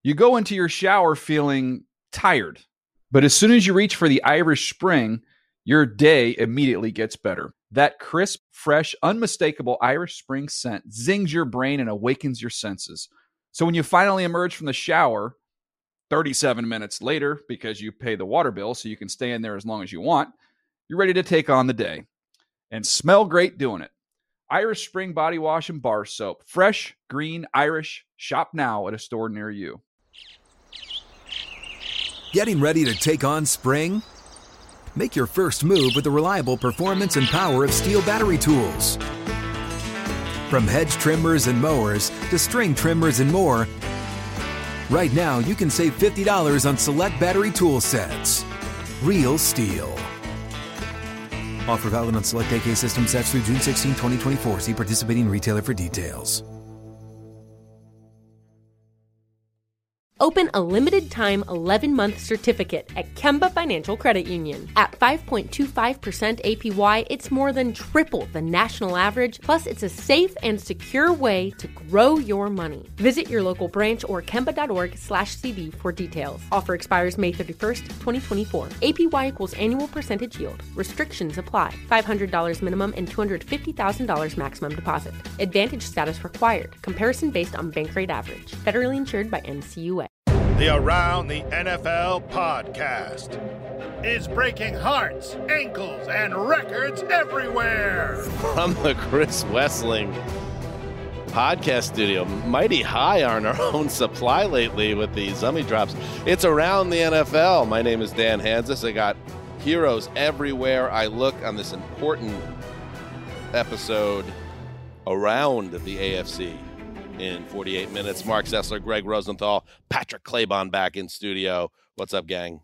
You go into your shower feeling tired, but as soon as you reach for the Irish Spring, your day immediately gets better. That crisp, fresh, unmistakable Irish Spring scent zings your brain and awakens your senses. So when you finally emerge from the shower 37 minutes later, because you pay the water bill so you can stay in there as long as you want, you're ready to take on the day and smell great doing it. Irish Spring Body Wash and Bar Soap. Fresh, green, Irish. Shop now at a store near you. Getting ready to take on spring? Make your first move with the reliable performance and power of Steel battery tools. From hedge trimmers and mowers to string trimmers and more, right now you can save $50 on select battery tool sets. Real Steel. Offer valid on select AK system sets through June 16, 2024. See participating retailer for details. Open a limited-time 11-month certificate at Kemba Financial Credit Union. At 5.25% APY, it's more than triple the national average, plus it's a safe and secure way to grow your money. Visit your local branch or kemba.org/cd for details. Offer expires May 31st, 2024. APY equals annual percentage yield. Restrictions apply. $500 minimum and $250,000 maximum deposit. Advantage status required. Comparison based on bank rate average. Federally insured by NCUA. The Around the NFL podcast is breaking hearts, ankles, and records everywhere. From the Chris Wessling podcast studio, mighty high on our own supply lately with the Zummy drops. It's Around the NFL. My name is Dan Hansis. I got heroes everywhere I look on this important episode around the AFC. In 48 minutes, Mark Sessler, Greg Rosenthal, Patrick Claybon back in studio. What's up, gang?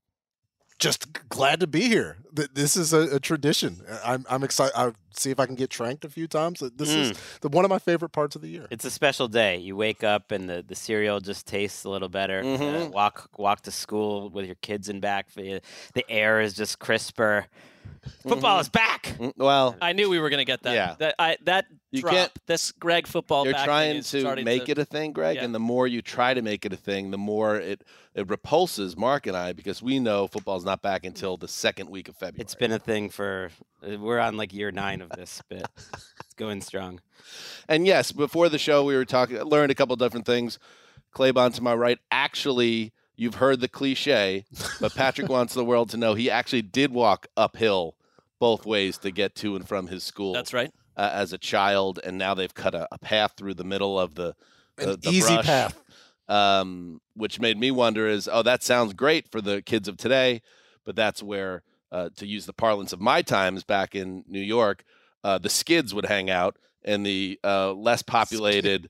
Just glad to be here. This is a tradition. I'm excited. I'll see if I can get tranked a few times. This is one of my favorite parts of the year. It's a special day. You wake up and the cereal just tastes a little better. Walk to school with your kids in back. The air is just crisper. Football is back. Well, I knew we were going to get that. Yeah. That drop, this Greg football you're back trying to make it a thing, Greg, and the more you try to make it a thing, the more it repulses Mark and I, because we know football's not back until the second week of February. It's been a thing we're on like year 9 of this bit. It's going strong. And yes, before the show we were learned a couple different things. Claybon to my right, actually, you've heard the cliche, but Patrick wants the world to know he actually did walk uphill both ways to get to and from his school. That's right. As a child, and now they've cut a path through the middle of the easy brush, path. Which made me wonder that sounds great for the kids of today, but that's where, to use the parlance of my times back in New York, the skids would hang out, and the less populated,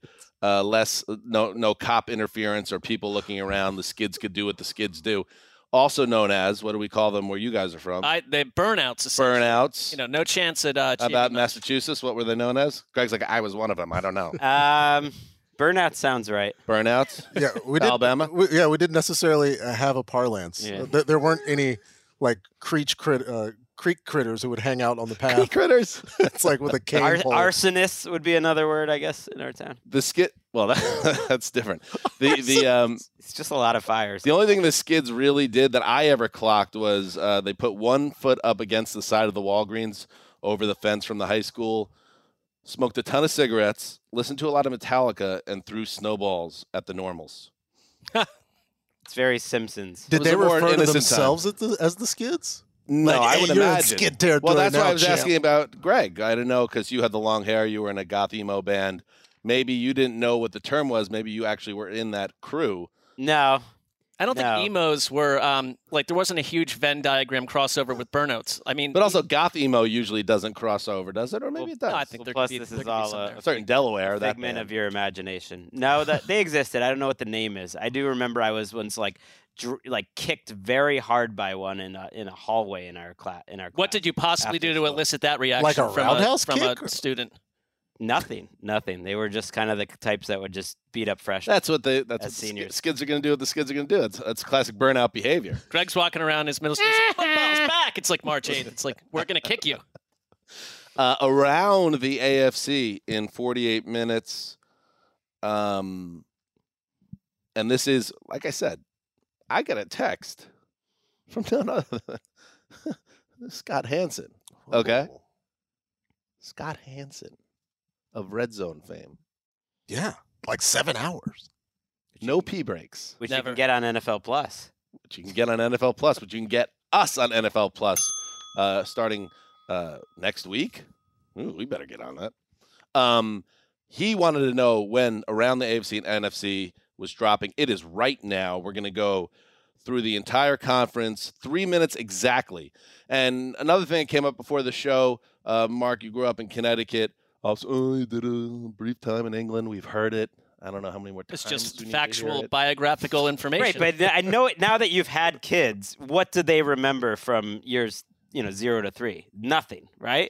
no cop interference or people looking around, the skids could do what the skids do. Also known as, what do we call them where you guys are from? They burnouts. Burnouts. No chance at about Massachusetts. What were they known as? Greg's like, I was one of them. I don't know. Burnout sounds right. Burnouts? Yeah, Alabama? We didn't necessarily have a parlance. Yeah. There weren't any like creek critters who would hang out on the path. Creek critters? It's like with a cane pole. Arsonists would be another word, I guess, in our town. The skid. Well, that's different. It's just a lot of fires. The only thing the skids really did that I ever clocked was they put one foot up against the side of the Walgreens over the fence from the high school, smoked a ton of cigarettes, listened to a lot of Metallica, and threw snowballs at the normals. It's very Simpsons. Did they refer to themselves as the skids? No, I would imagine. Skid territory. Well, that's why I was champ. asking about Greg. I didn't know because you had the long hair. You were in a goth emo band. Maybe you didn't know what the term was. Maybe you actually were in that crew. No. I don't think emos were, there wasn't a huge Venn diagram crossover with burnouts. I mean, but also goth emo usually doesn't cross over, does it? Or maybe it does. No, I think Plus, this is all certain Delaware. That figment of your imagination. No, that they existed. I don't know what the name is. I do remember I was once kicked very hard by one in a hallway in our class. What did you possibly do to elicit that reaction like a roundhouse from kick? a student? Nothing. They were just kind of the types that would just beat up freshmen. That's what seniors. Skids are going to do. What the skids are going to do. It's classic burnout behavior. Greg's walking around his middle school. Football's back. It's like March 8th. It's like, we're going to kick you. Around the AFC in 48 minutes. And this is, like I said, I got a text from none other than Scott Hansen. Okay? Oh. Scott Hansen of Red Zone fame. Yeah, like 7 hours. No pee breaks. Which Never. you can get on NFL Plus. Which you can get on NFL Plus, but you can get us on NFL Plus starting next week. Ooh, we better get on that. He wanted to know when Around the AFC and NFC was dropping. It is right now. We're going to go through the entire conference, 3 minutes exactly. And another thing that came up before the show, Mark, you grew up in Connecticut. Also, you did a brief time in England. We've heard it. I don't know how many more times. It's just we need to hear factual, it. biographical information. Right, but I know it now that you've had kids. What do they remember from years 0 to 3? Nothing, right?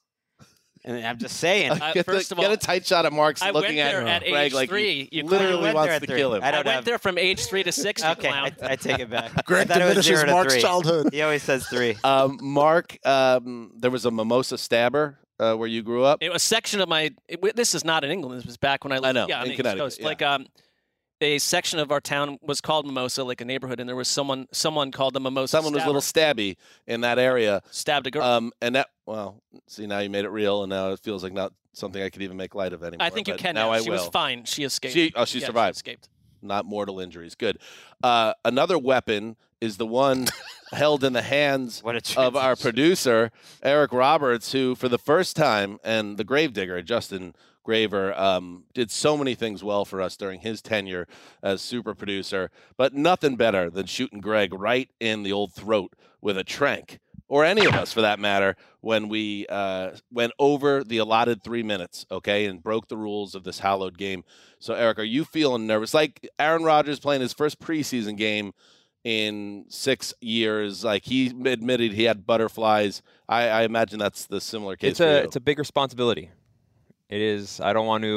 And I'm just saying. First of Get all, a tight shot of Mark's I looking went there at Greg age like 3. he You literally went wants there to at 3. kill him. I I don't went have. there from age 3 to 6. Okay, Clown. I take it back. Greg I thought it was diminishes 0 to Mark's 3. childhood. He always says 3. Mark, there was a mimosa stabber where you grew up. It was a section of my. This is not in England. This was back when I lived. know, Yeah, on in the East Connecticut, Coast. yeah. Like a section of our town was called Mimosa, like a neighborhood, and there was someone called the Mimosa. Someone was a little stabby in that area. stabbed a girl. And that, well, see, now you made it real, and now it feels like not something I could even make light of anymore. I think you but can. now. I She will. was fine. She escaped. She Yeah, survived. She escaped. Not mortal injuries. Good. Another weapon is the one held in the hands What a of our transition. producer, Eric Roberts, who for the first time, and the Gravedigger, Justin Graver, did so many things well for us during his tenure as super producer, but nothing better than shooting Greg right in the old throat with a trank, or any of us for that matter, when we went over the allotted 3 minutes, okay, and broke the rules of this hallowed game. So, Eric, are you feeling nervous? Like Aaron Rodgers playing his first preseason game in 6 years, like he admitted he had butterflies. I imagine that's the similar case for you. It's a big responsibility. It is. I don't want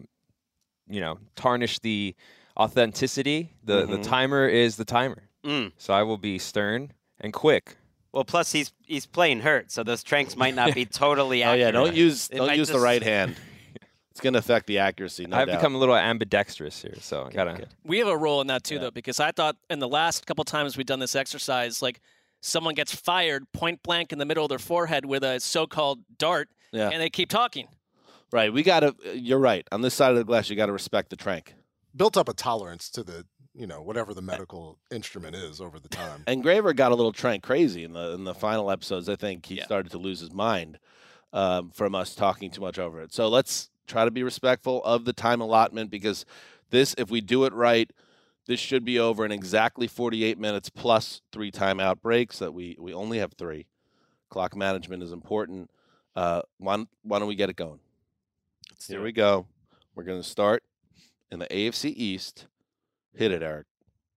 to, tarnish the authenticity. The timer is the timer. So I will be stern and quick. Well, plus he's playing hurt, so those tranks might not be totally Oh accurate. yeah, don't use It might the just- right hand. It's going to affect the accuracy. No I've doubt. become a little ambidextrous here, so I gotta. We have a role in that too, though, because I thought in the last couple times we've done this exercise, like someone gets fired point blank in the middle of their forehead with a so-called dart, Yeah. and they keep talking. Right. We got to. You're right. On this side of the glass, you got to respect the trank. Built up a tolerance to the, whatever the medical instrument is over the time. And Graver got a little trank crazy in the final episodes. I think he started to lose his mind from us talking too much over it. So let's try to be respectful of the time allotment, because this, if we do it right, this should be over in exactly 48 minutes plus 3 timeout breaks. That we only have 3. Clock management is important. Why don't we get it going? Here we go. We're going to start in the AFC East. Hit it, Eric.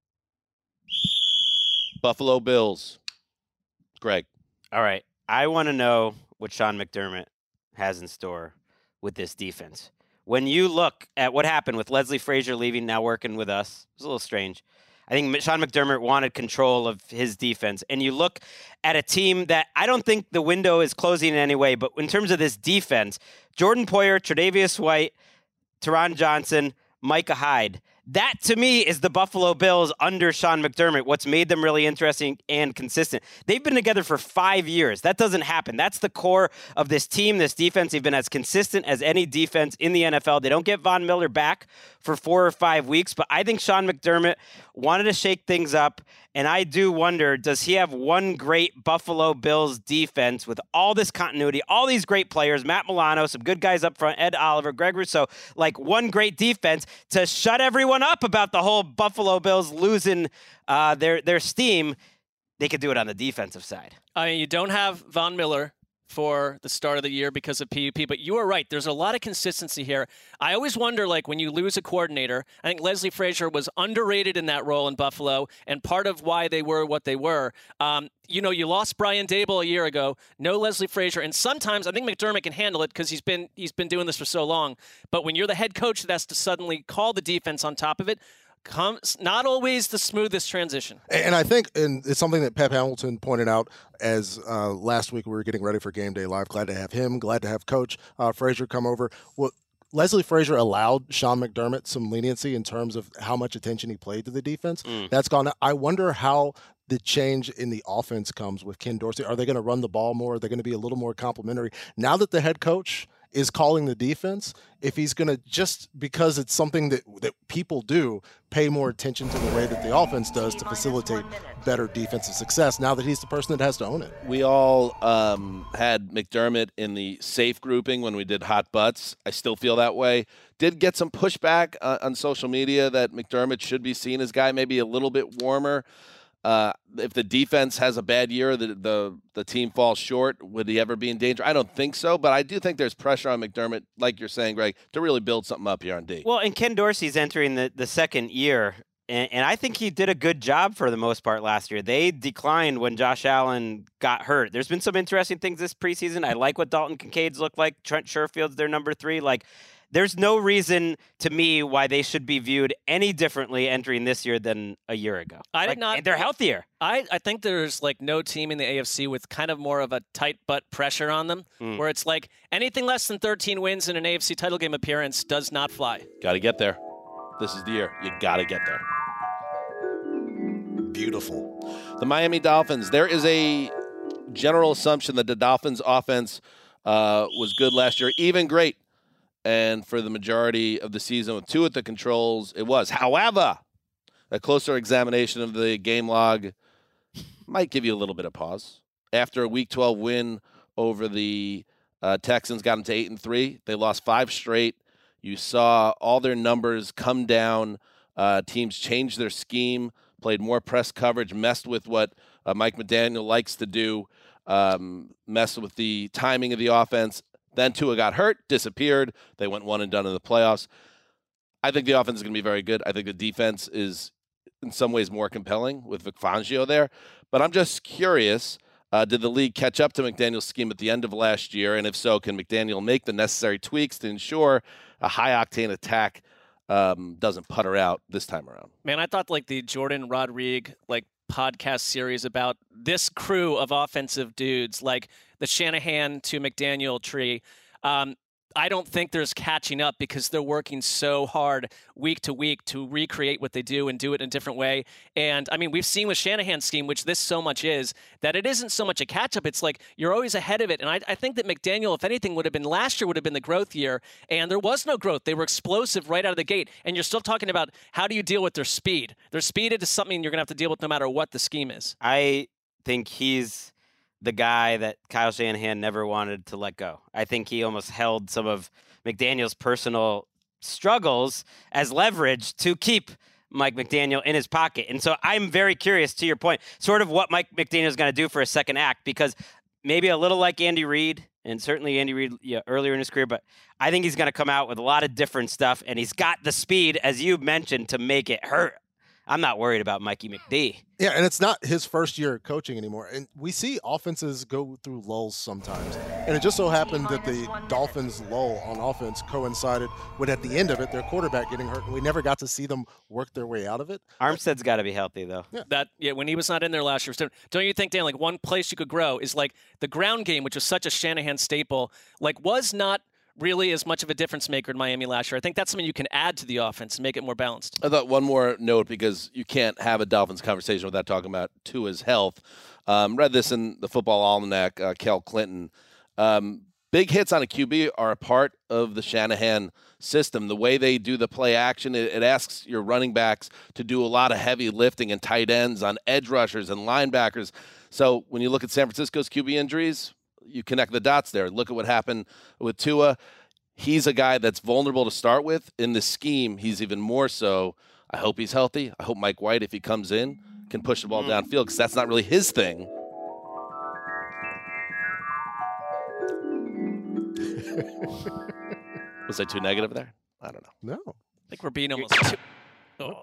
Buffalo Bills. Greg. All right. I want to know what Sean McDermott has in store with this defense. When you look at what happened with Leslie Frazier leaving, now working with us, it was a little strange. I think Sean McDermott wanted control of his defense. And you look at a team that I don't think the window is closing in any way, but in terms of this defense, Jordan Poyer, Tre'Davious White, Teron Johnson, Micah Hyde. That, to me, is the Buffalo Bills under Sean McDermott, what's made them really interesting and consistent. They've been together for 5 years. That doesn't happen. That's the core of this team, this defense. They've been as consistent as any defense in the NFL. They don't get Von Miller back for 4 or 5 weeks, but I think Sean McDermott wanted to shake things up, and I do wonder, does he have one great Buffalo Bills defense with all this continuity, all these great players, Matt Milano, some good guys up front, Ed Oliver, Greg Rousseau, like one great defense to shut everyone up about the whole Buffalo Bills losing their steam? They could do it on the defensive side. I mean, you don't have Von Miller for the start of the year because of PUP, but you are right. There's a lot of consistency here. I always wonder, like, when you lose a coordinator, I think Leslie Frazier was underrated in that role in Buffalo, and part of why they were what they were. You lost Brian Daboll a year ago, no Leslie Frazier, and sometimes I think McDermott can handle it because he's been doing this for so long. But when you're the head coach that has to suddenly call the defense on top of it, comes not always the smoothest transition. And I think, and it's something that Pep Hamilton pointed out as last week we were getting ready for Game Day Live. Glad to have him. Glad to have Coach Frazier come over. Well, Leslie Frazier allowed Sean McDermott some leniency in terms of how much attention he played to the defense. That's gone. I wonder how the change in the offense comes with Ken Dorsey. Are they going to run the ball more? Are they going to be a little more complimentary? Now that the head coach is calling the defense, if he's going to, just because it's something that people do, pay more attention to the way that the offense does to facilitate better defensive success, now that he's the person that has to own it. We all had McDermott in the safe grouping when we did Hot Butts. I still feel that way. Did get some pushback on social media that McDermott should be seen as a guy maybe a little bit warmer. If the defense has a bad year, the team falls short, would he ever be in danger? I don't think so, but I do think there's pressure on McDermott, like you're saying, Greg, to really build something up here on D. Well, and Ken Dorsey's entering the second year, and I think he did a good job for the most part last year. They declined when Josh Allen got hurt. There's been some interesting things this preseason. I like what Dalton Kincaid's looked like. Trent Sherfield's their number 3. Like, there's no reason to me why they should be viewed any differently entering this year than a year ago. They're healthier. I think there's like no team in the AFC with kind of more of a tight butt pressure on them, where it's like anything less than 13 wins in an AFC title game appearance does not fly. Got to get there. This is the year. You got to get there. Beautiful. The Miami Dolphins. There is a general assumption that the Dolphins offense was good last year, even great. And for the majority of the season with Tua at the controls, it was. However, a closer examination of the game log might give you a little bit of pause. After a Week 12 win over the Texans, got them to 8-3. They lost 5 straight. You saw all their numbers come down. Teams changed their scheme, played more press coverage, messed with what Mike McDaniel likes to do, messed with the timing of the offense. Then Tua got hurt, disappeared. They went one and done in the playoffs. I think the offense is going to be very good. I think the defense is in some ways more compelling with Vic Fangio there. But I'm just curious, did the league catch up to McDaniel's scheme at the end of last year? And if so, can McDaniel make the necessary tweaks to ensure a high-octane attack doesn't putter out this time around? Man, I thought like the Jordan Rodrigue podcast series about this crew of offensive dudes, like the Shanahan to McDaniel tree. I don't think there's catching up because they're working so hard week to week to recreate what they do and do it in a different way. And, I mean, we've seen with Shanahan's scheme, which this so much is, that it isn't so much a catch-up. It's like you're always ahead of it. And I think that McDaniel, if anything, last year would have been the growth year. And there was no growth. They were explosive right out of the gate. And you're still talking about how do you deal with their speed. Their speed is something you're going to have to deal with no matter what the scheme is. I think he's the guy that Kyle Shanahan never wanted to let go. I think he almost held some of McDaniel's personal struggles as leverage to keep Mike McDaniel in his pocket. And so I'm very curious, to your point, sort of what Mike McDaniel is going to do for a second act, because maybe a little like Andy Reid, and certainly Andy Reid earlier in his career, but I think he's going to come out with a lot of different stuff, and he's got the speed, as you mentioned, to make it hurt. I'm not worried about Mikey McD. Yeah, and it's not his first year coaching anymore. And we see offenses go through lulls sometimes. And it just so happened that the Dolphins' lull on offense coincided with, at the end of it, their quarterback getting hurt. And we never got to see them work their way out of it. Armstead's got to be healthy, though. Yeah. When he was not in there last year. Don't you think, Dan, like one place you could grow is like the ground game, which was such a Shanahan staple, like was not really as much of a difference maker in Miami last year. I think that's something you can add to the offense and make it more balanced. I thought one more note, because you can't have a Dolphins conversation without talking about Tua's health. Read this in the Football Almanac, Cal Clinton. Big hits on a QB are a part of the Shanahan system. The way they do the play action, it asks your running backs to do a lot of heavy lifting and tight ends on edge rushers and linebackers. So when you look at San Francisco's QB injuries, you connect the dots there. Look at what happened with Tua. He's a guy that's vulnerable to start with. In the scheme, he's even more so. I hope he's healthy. I hope Mike White, if he comes in, can push the ball downfield, because that's not really his thing. Was I too negative there? I don't know. No. I think we're being almost too... Oh.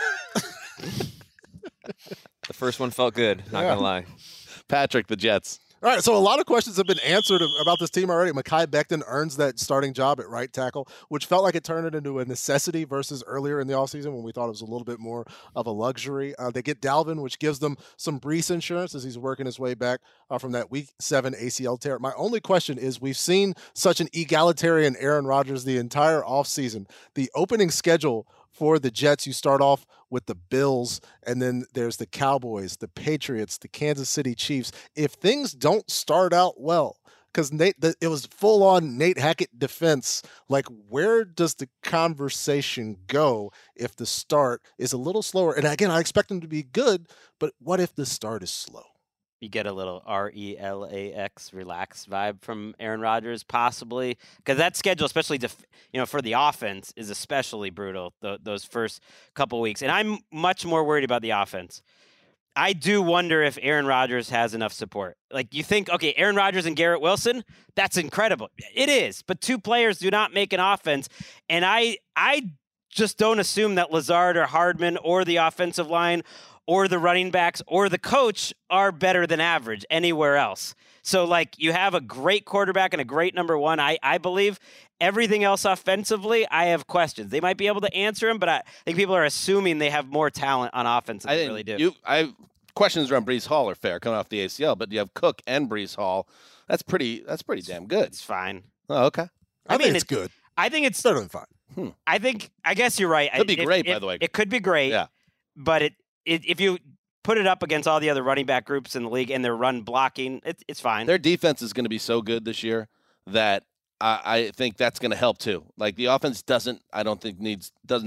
The first one felt good, not going to lie. Patrick, the Jets. All right, so a lot of questions have been answered about this team already. Mekhi Becton earns that starting job at right tackle, which felt like it turned it into a necessity versus earlier in the offseason when we thought it was a little bit more of a luxury. They get Dalvin, which gives them some Breece insurance as he's working his way back from that Week 7 ACL tear. My only question is, we've seen such an egalitarian Aaron Rodgers the entire offseason. The opening schedule for the Jets, you start off with the Bills, and then there's the Cowboys, the Patriots, the Kansas City Chiefs. If things don't start out well, because it was full-on Nate Hackett defense, like, where does the conversation go if the start is a little slower? And again, I expect them to be good, but what if the start is slow? You get a little RELAX, relax vibe from Aaron Rodgers, possibly, because that schedule, especially for the offense, is especially brutal those first couple weeks. And I'm much more worried about the offense. I do wonder if Aaron Rodgers has enough support. Like, you think, okay, Aaron Rodgers and Garrett Wilson, that's incredible. It is, but two players do not make an offense, and I just don't assume that Lazard or Hardman or the offensive line or the running backs or the coach are better than average anywhere else. So, like, you have a great quarterback and a great number one, I believe. Everything else offensively, I have questions. They might be able to answer them, but I think people are assuming they have more talent on offense than they really do. Questions around Breece Hall are fair coming off the ACL, but you have Cook and Breece Hall. That's pretty damn good. It's fine. Oh, okay. I think it's good. I think it's better than fine. I guess you're right. Could be great, by the way. It could be great. Yeah. But if you put it up against all the other running back groups in the league and their run blocking, it's fine. Their defense is going to be so good this year that I think that's going to help too. Like, the offense doesn't need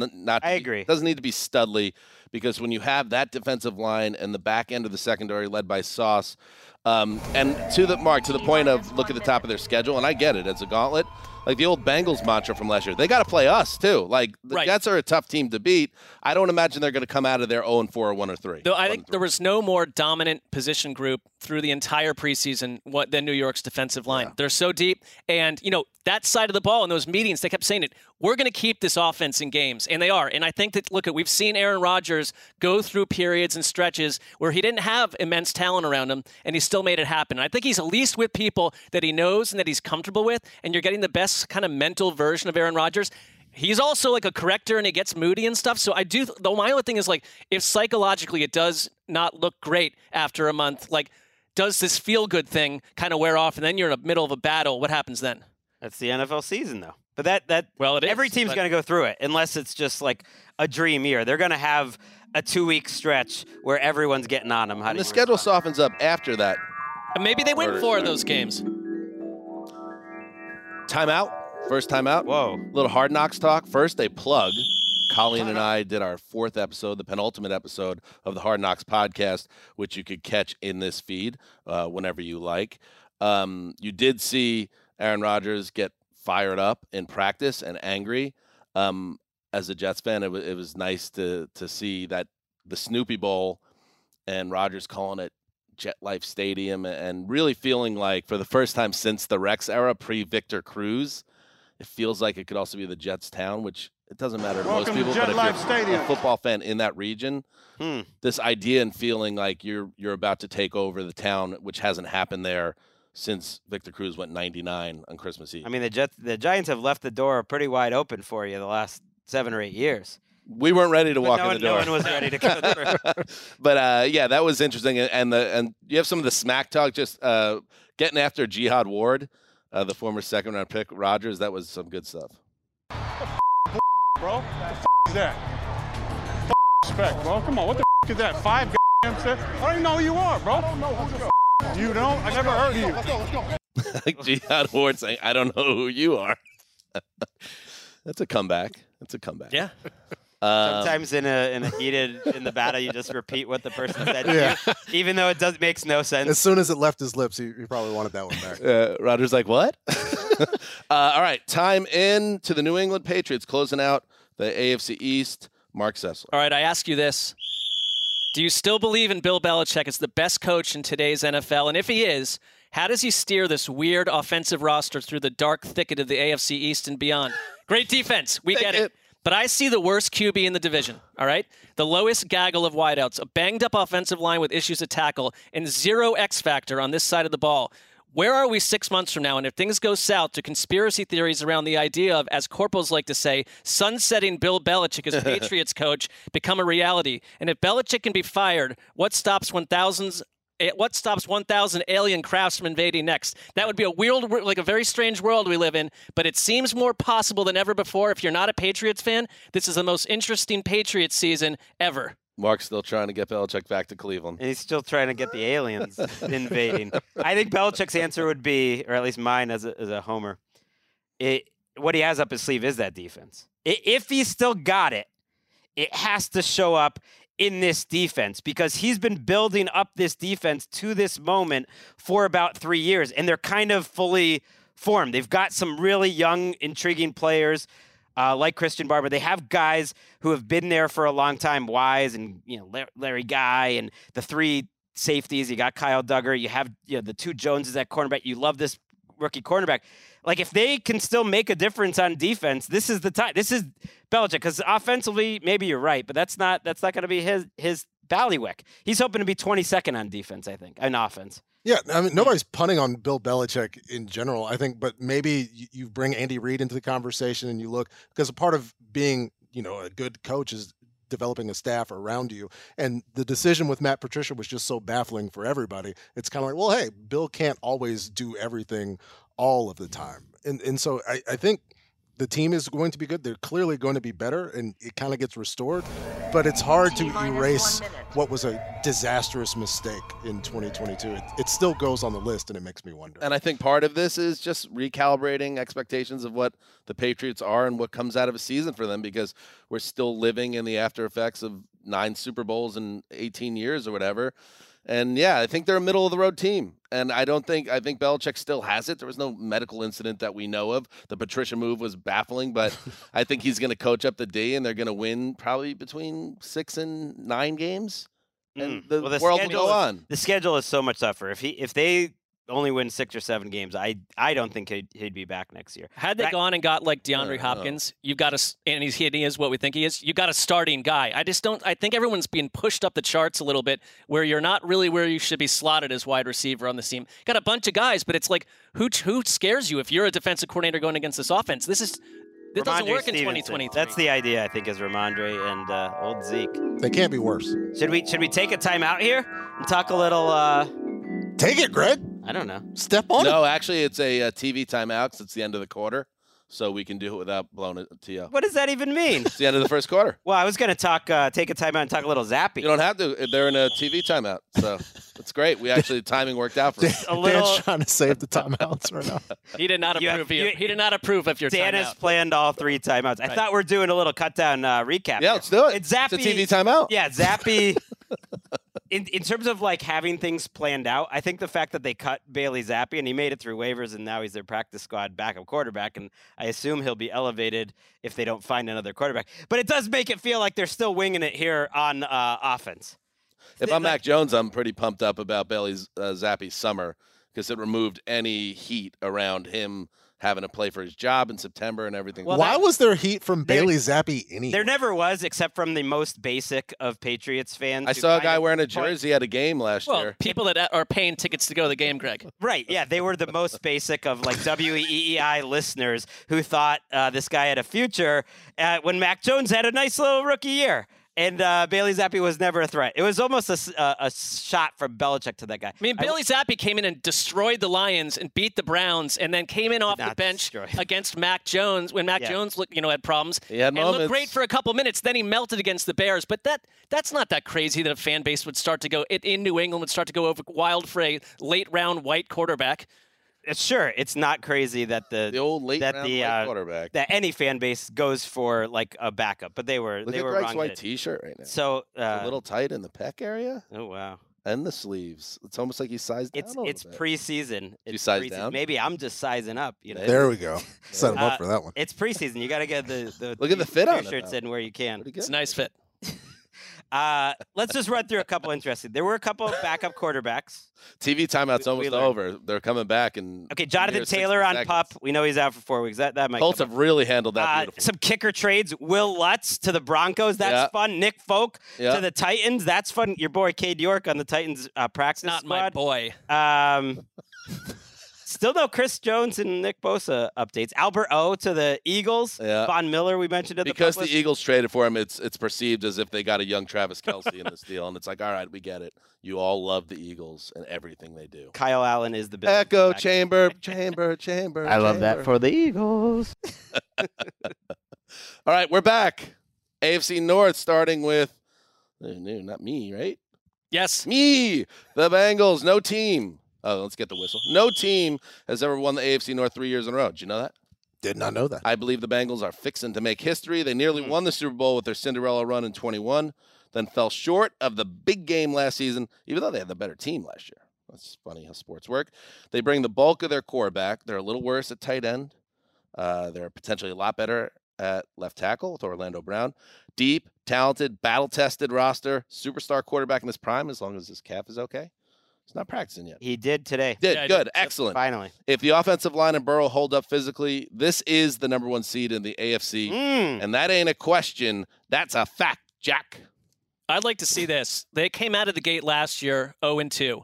to be Studley, because when you have that defensive line and the back end of the secondary led by Sauce, and to the point of look at the top of their schedule, and I get it, it's a gauntlet. Like the old Bengals mantra from last year, they got to play us too. Like the Jets are a tough team to beat. I don't imagine they're going to come out of there 0-4 or 1-3. Though I think there was no more dominant position group through the entire preseason than New York's defensive line. Yeah. They're so deep, and that side of the ball in those meetings, they kept saying it. We're going to keep this offense in games, and they are. And I think that we've seen Aaron Rodgers go through periods and stretches where he didn't have immense talent around him, and he still made it happen. And I think he's at least with people that he knows and that he's comfortable with, and you're getting the best kind of mental version of Aaron Rodgers. He's also like a corrector, and he gets moody and stuff. So though my only thing is, like, if psychologically it does not look great after a month, like, does this feel-good thing kind of wear off, and then you're in the middle of a battle? What happens then? That's the NFL season, though. But every team's going to go through it, unless it's just like a dream year. They're going to have a 2-week stretch where everyone's getting on them. The schedule softens up after that. And maybe they win 4 of those games. Timeout. First timeout. Whoa. Little Hard Knocks talk. First, they plug. Colleen and I did our 4th episode, the penultimate episode of the Hard Knocks podcast, which you could catch in this feed whenever you like. You did see Aaron Rodgers get fired up in practice and angry. As a Jets fan, it was nice to see that the Snoopy Bowl and Rodgers calling it Jet Life Stadium, and really feeling like, for the first time since the Rex era, pre-Victor Cruz, it feels like it could also be the Jets town, which it doesn't matter to most people, but if you're a football fan in that region, this idea and feeling like you're about to take over the town, which hasn't happened there since Victor Cruz went 99 on Christmas Eve. I mean, the Giants have left the door pretty wide open for you the last 7 or 8 years. We weren't ready to walk in the door. No one was ready to go through. But yeah, that was interesting. And you have some of the smack talk, just getting after Jihad Ward, the former 2nd-round pick, Rodgers. That was some good stuff. Bro, is that? Respect, bro. Come on, what the is that? 5 cents? I don't even know who you are, bro. I don't know who the you don't? I never heard of you. Let's go. Like Jihad Ward saying, I don't know who you are. That's a comeback. Yeah. Sometimes in the battle, you just repeat what the person said to you, even though it makes no sense. As soon as it left his lips, he probably wanted that one back. Rodgers like, what? All right, time in to the New England Patriots, closing out the AFC East. Mark Sessler. All right, I ask you this. Do you still believe in Bill Belichick as the best coach in today's NFL? And if he is, how does he steer this weird offensive roster through the dark thicket of the AFC East and beyond? Great defense. We get it. But I see the worst QB in the division, all right? The lowest gaggle of wideouts, a banged-up offensive line with issues at tackle, and zero X factor on this side of the ball. Where are we 6 months from now? And if things go south, do conspiracy theories around the idea of, as corporals like to say, sunsetting Bill Belichick as Patriots coach become a reality? And if Belichick can be fired, what stops 1,000 alien crafts from invading next? That would be a weird, like a very strange world we live in, but it seems more possible than ever before. If you're not a Patriots fan, this is the most interesting Patriots season ever. Mark's still trying to get Belichick back to Cleveland. And he's still trying to get the aliens invading. I think Belichick's answer would be, or at least mine as a homer, what he has up his sleeve is that defense. If he's still got it, it has to show up in this defense because he's been building up this defense to this moment for about 3 years, and they're kind of fully formed. They've got some really young, intriguing players like Christian Barber. They have guys who have been there for a long time, Wise and Larry Guy, and the 3 safeties. You got Kyle Duggar. You have the 2 Joneses at cornerback. You love this rookie cornerback. Like, if they can still make a difference on defense, this is the time. This is Belichick, because offensively, maybe you're right, but that's not going to be his ballywick. He's hoping to be 22nd on defense, I think, on offense. Yeah, I mean, nobody's punting on Bill Belichick in general, I think, but maybe you bring Andy Reid into the conversation and you look, because a part of being, a good coach is developing a staff around you. And the decision with Matt Patricia was just so baffling for everybody. It's kind of like, well, hey, Bill can't always do everything all of the time. And so I think the team is going to be good. They're clearly going to be better, and it kind of gets restored. But it's hard to erase what was a disastrous mistake in 2022. It still goes on the list, and it makes me wonder. And I think part of this is just recalibrating expectations of what the Patriots are and what comes out of a season for them, because we're still living in the after effects of 9 Super Bowls in 18 years or whatever. And, yeah, I think they're a middle-of-the-road team. And I think Belichick still has it. There was no medical incident that we know of. The Patricia move was baffling, but I think he's going to coach up the D, and they're going to win probably between 6 and 9 games. And the world will go on. The schedule is so much tougher. If they only win 6 or 7 games, I don't think he'd be back next year. Had they gone and got like DeAndre Hopkins, you've got and he is what we think he is. You got a starting guy. I think everyone's being pushed up the charts a little bit, where you're not really where you should be slotted as wide receiver on the team. Got a bunch of guys, but it's like who scares you if you're a defensive coordinator going against this offense? This doesn't work in 2023. That's the idea, I think, is Ramondre and old Zeke. They can't be worse. Should we take a timeout here and talk a little? Take it, Greg. I don't know. Step on it. No, actually, it's a TV timeout because it's the end of the quarter, so we can do it without blowing it to you. What does that even mean? It's the end of the first quarter. Well, I was going to take a timeout and talk a little Zappy. You don't have to. They're in a TV timeout, so it's great. We actually, the timing worked out for us. Dan's trying to save the timeouts right now. He did not approve. He did not approve of your Dan timeout. has planned all 3 timeouts. I thought we're doing a little cut down recap. Yeah, let's do it. It's Zappy. It's a TV timeout. Yeah, Zappy. In terms of like having things planned out, I think the fact that they cut Bailey Zappe and he made it through waivers and now he's their practice squad backup quarterback, and I assume he'll be elevated if they don't find another quarterback. But it does make it feel like they're still winging it here on offense. If I'm Mac Jones, I'm pretty pumped up about Bailey Zappe's summer because it removed any heat around him having to play for his job in September and everything. Well, why was there heat from Bailey Zappe anyway? There never was, except from the most basic of Patriots fans. I saw a guy wearing a jersey at a game last year. People that are paying tickets to go to the game, Greg. Right, yeah. They were the most basic of like WEEI listeners who thought this guy had a future when Mac Jones had a nice little rookie year. And Bailey Zappe was never a threat. It was almost a shot from Belichick to that guy. I mean, Bailey Zappe came in and destroyed the Lions and beat the Browns, and then came in off the bench against Mac Jones when Mac Jones had problems. He had moments. Looked great for a couple minutes. Then he melted against the Bears. But that's not that crazy that a fan base would start to go in New England would start to go over wild for a late round white quarterback. Sure, it's not crazy that the old late round white quarterback that any fan base goes for like a backup, but they were Look they at were Greg's wrong. white T-shirt right now. So a little tight in the pec area. Oh wow! And the sleeves. It's almost like you sized down. It's preseason. You sized down? Maybe I'm just sizing up. There we go. Set him up for that one. It's preseason. You got to get the look at the fit on it. Shirts in where you can. It's a nice fit. Let's just run through a couple interesting. There were a couple of backup quarterbacks. TV timeout's almost over. They're coming back. Okay, Jonathan Taylor on PUP. We know he's out for 4 weeks. That might Colts have really handled that beautifully. Some kicker trades. Will Lutz to the Broncos. That's fun. Nick Folk to the Titans. That's fun. Your boy Cade York on the Titans practice squad. Not my boy. Still no Chris Jones and Nick Bosa updates. Albert O to the Eagles. Yeah. Von Miller, we mentioned because the Eagles traded for him. It's perceived as if they got a young Travis Kelce in this deal, and it's like, all right, we get it. You all love the Eagles and everything they do. Kyle Allen is the best. Echo chamber. I love that for the Eagles. All right, we're back. AFC North, starting with not me, right? Yes, me. The Bengals. No team. Oh, let's get the whistle. No team has ever won the AFC North 3 years in a row. Did you know that? Did not know that. I believe the Bengals are fixing to make history. They nearly won the Super Bowl with their Cinderella run in 21, then fell short of the big game last season, even though they had the better team last year. That's funny how sports work. They bring the bulk of their core back. They're a little worse at tight end. They're potentially a lot better at left tackle with Orlando Brown. Deep, talented, battle-tested roster. Superstar quarterback in his prime, as long as his calf is okay. He's not practicing yet. He did today. Good. Excellent. Finally. If the offensive line and Burrow hold up physically, this is the number 1 seed in the AFC. And that ain't a question. That's a fact, Jack. I'd like to see this. They came out of the gate last year 0-2.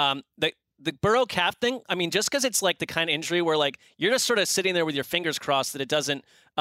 The Burrow calf thing, I mean, just because it's like the kind of injury where like you're just sort of sitting there with your fingers crossed that it doesn't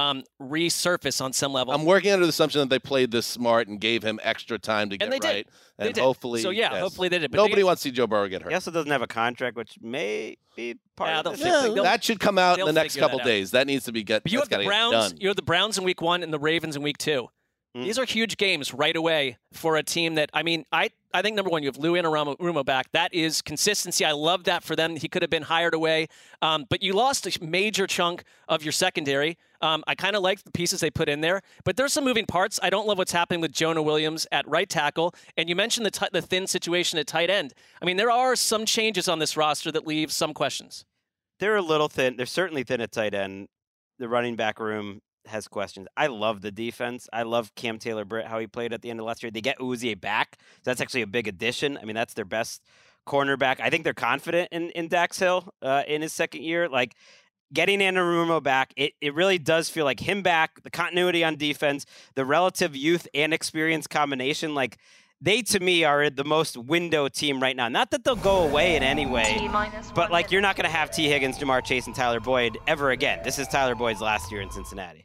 resurface on some level. I'm working under the assumption that they played this smart and gave him extra time to get right. And hopefully, so hopefully they did. But nobody wants to see Joe Burrow get hurt. He also doesn't have a contract, which may be part of it. That should come out in the next couple days. That needs to be But you have the Browns. You have the Browns in week 1 and the Ravens in week 2. These are huge games right away for a team that, I mean, I think, number one, you have Lou Anarumo back. That is consistency. I love that for them. He could have been hired away. But you lost a major chunk of your secondary. I kind of like the pieces they put in there. But there's some moving parts. I don't love what's happening with Jonah Williams at right tackle. And you mentioned the thin situation at tight end. I mean, there are some changes on this roster that leave some questions. They're a little thin. They're certainly thin at tight end. The running back room has questions. I love the defense. I love Cam Taylor-Britt, how he played at the end of last year. They get Uzie back. So that's actually a big addition. I mean, that's their best cornerback. I think they're confident in Dax Hill in his second year. Like, getting Anarumo back, it really does feel like him back, the continuity on defense, the relative youth and experience combination. Like, they, to me, are the most window team right now. Not that they'll go away in any way, but, like, you're not going to have T. Higgins, Jamar Chase, and Tyler Boyd ever again. This is Tyler Boyd's last year in Cincinnati.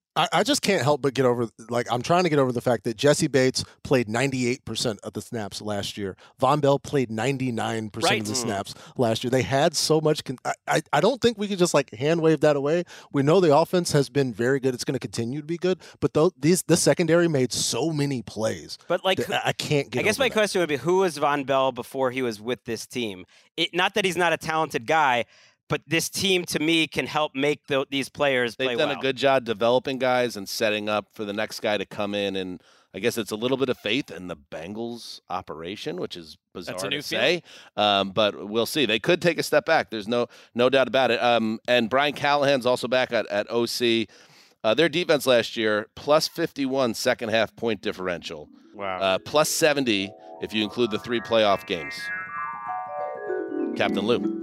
I just can't help but get over, like, I'm trying to get over the fact that Jesse Bates played 98% of the snaps last year. Von Bell played 99% of the snaps last year. They had so much. I don't think we could just, like, hand wave that away. We know the offense has been very good. It's going to continue to be good. But the secondary made so many plays. But, like, I can't get I guess over my that. question would be, who was Von Bell before he was with this team? Not that he's not a talented guy, but this team, to me, can help make these players play well. They've done a good job developing guys and setting up for the next guy to come in. And I guess it's a little bit of faith in the Bengals operation, which is bizarre to say. But we'll see. They could take a step back. There's no doubt about it. And Brian Callahan's also back at OC. Their defense last year, plus 51 second-half point differential. Wow. Plus 70 if you include the 3 playoff games. Captain Lou.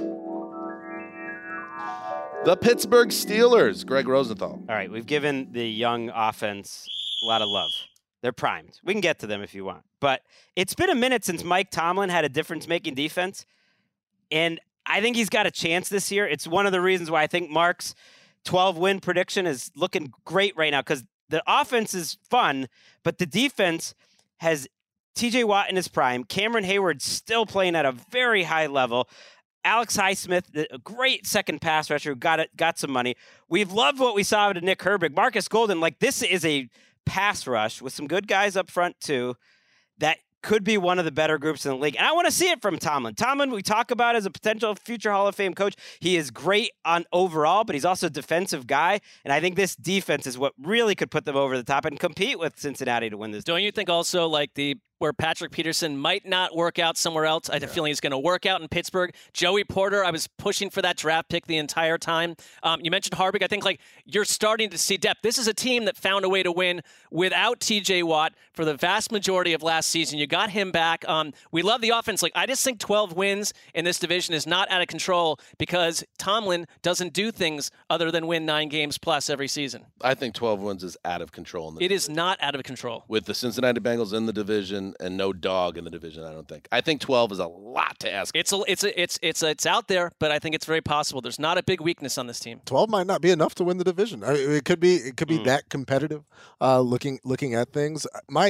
The Pittsburgh Steelers, Greg Rosenthal. All right, we've given the young offense a lot of love. They're primed. We can get to them if you want. But it's been a minute since Mike Tomlin had a difference-making defense, and I think he's got a chance this year. It's one of the reasons why I think Mark's 12-win prediction is looking great right now, because the offense is fun, but the defense has TJ Watt in his prime, Cameron Hayward still playing at a very high level, Alex Highsmith, a great second pass rusher who got some money. We've loved what we saw out of Nick Herbig. Marcus Golden, like, this is a pass rush with some good guys up front too that could be one of the better groups in the league. And I want to see it from Tomlin. Tomlin, we talk about as a potential future Hall of Fame coach. He is great on overall, but he's also a defensive guy. And I think this defense is what really could put them over the top and compete with Cincinnati to win this. Don't you think also, like, the where Patrick Peterson might not work out somewhere else. I have a feeling he's going to work out in Pittsburgh. Joey Porter, I was pushing for that draft pick the entire time. You mentioned Harvick. I think you're starting to see depth. This is a team that found a way to win without TJ Watt for the vast majority of last season. You got him back. We love the offense. I just think 12 wins in this division is not out of control because Tomlin doesn't do things other than win 9 games plus every season. I think 12 wins is out of control. It is not out of control. With the Cincinnati Bengals in the division and no dog in the division, I don't think. I think 12 is a lot to ask. It's out there, but I think it's very possible. There's not a big weakness on this team. 12 might not be enough to win the division. It could be that competitive. Looking at things,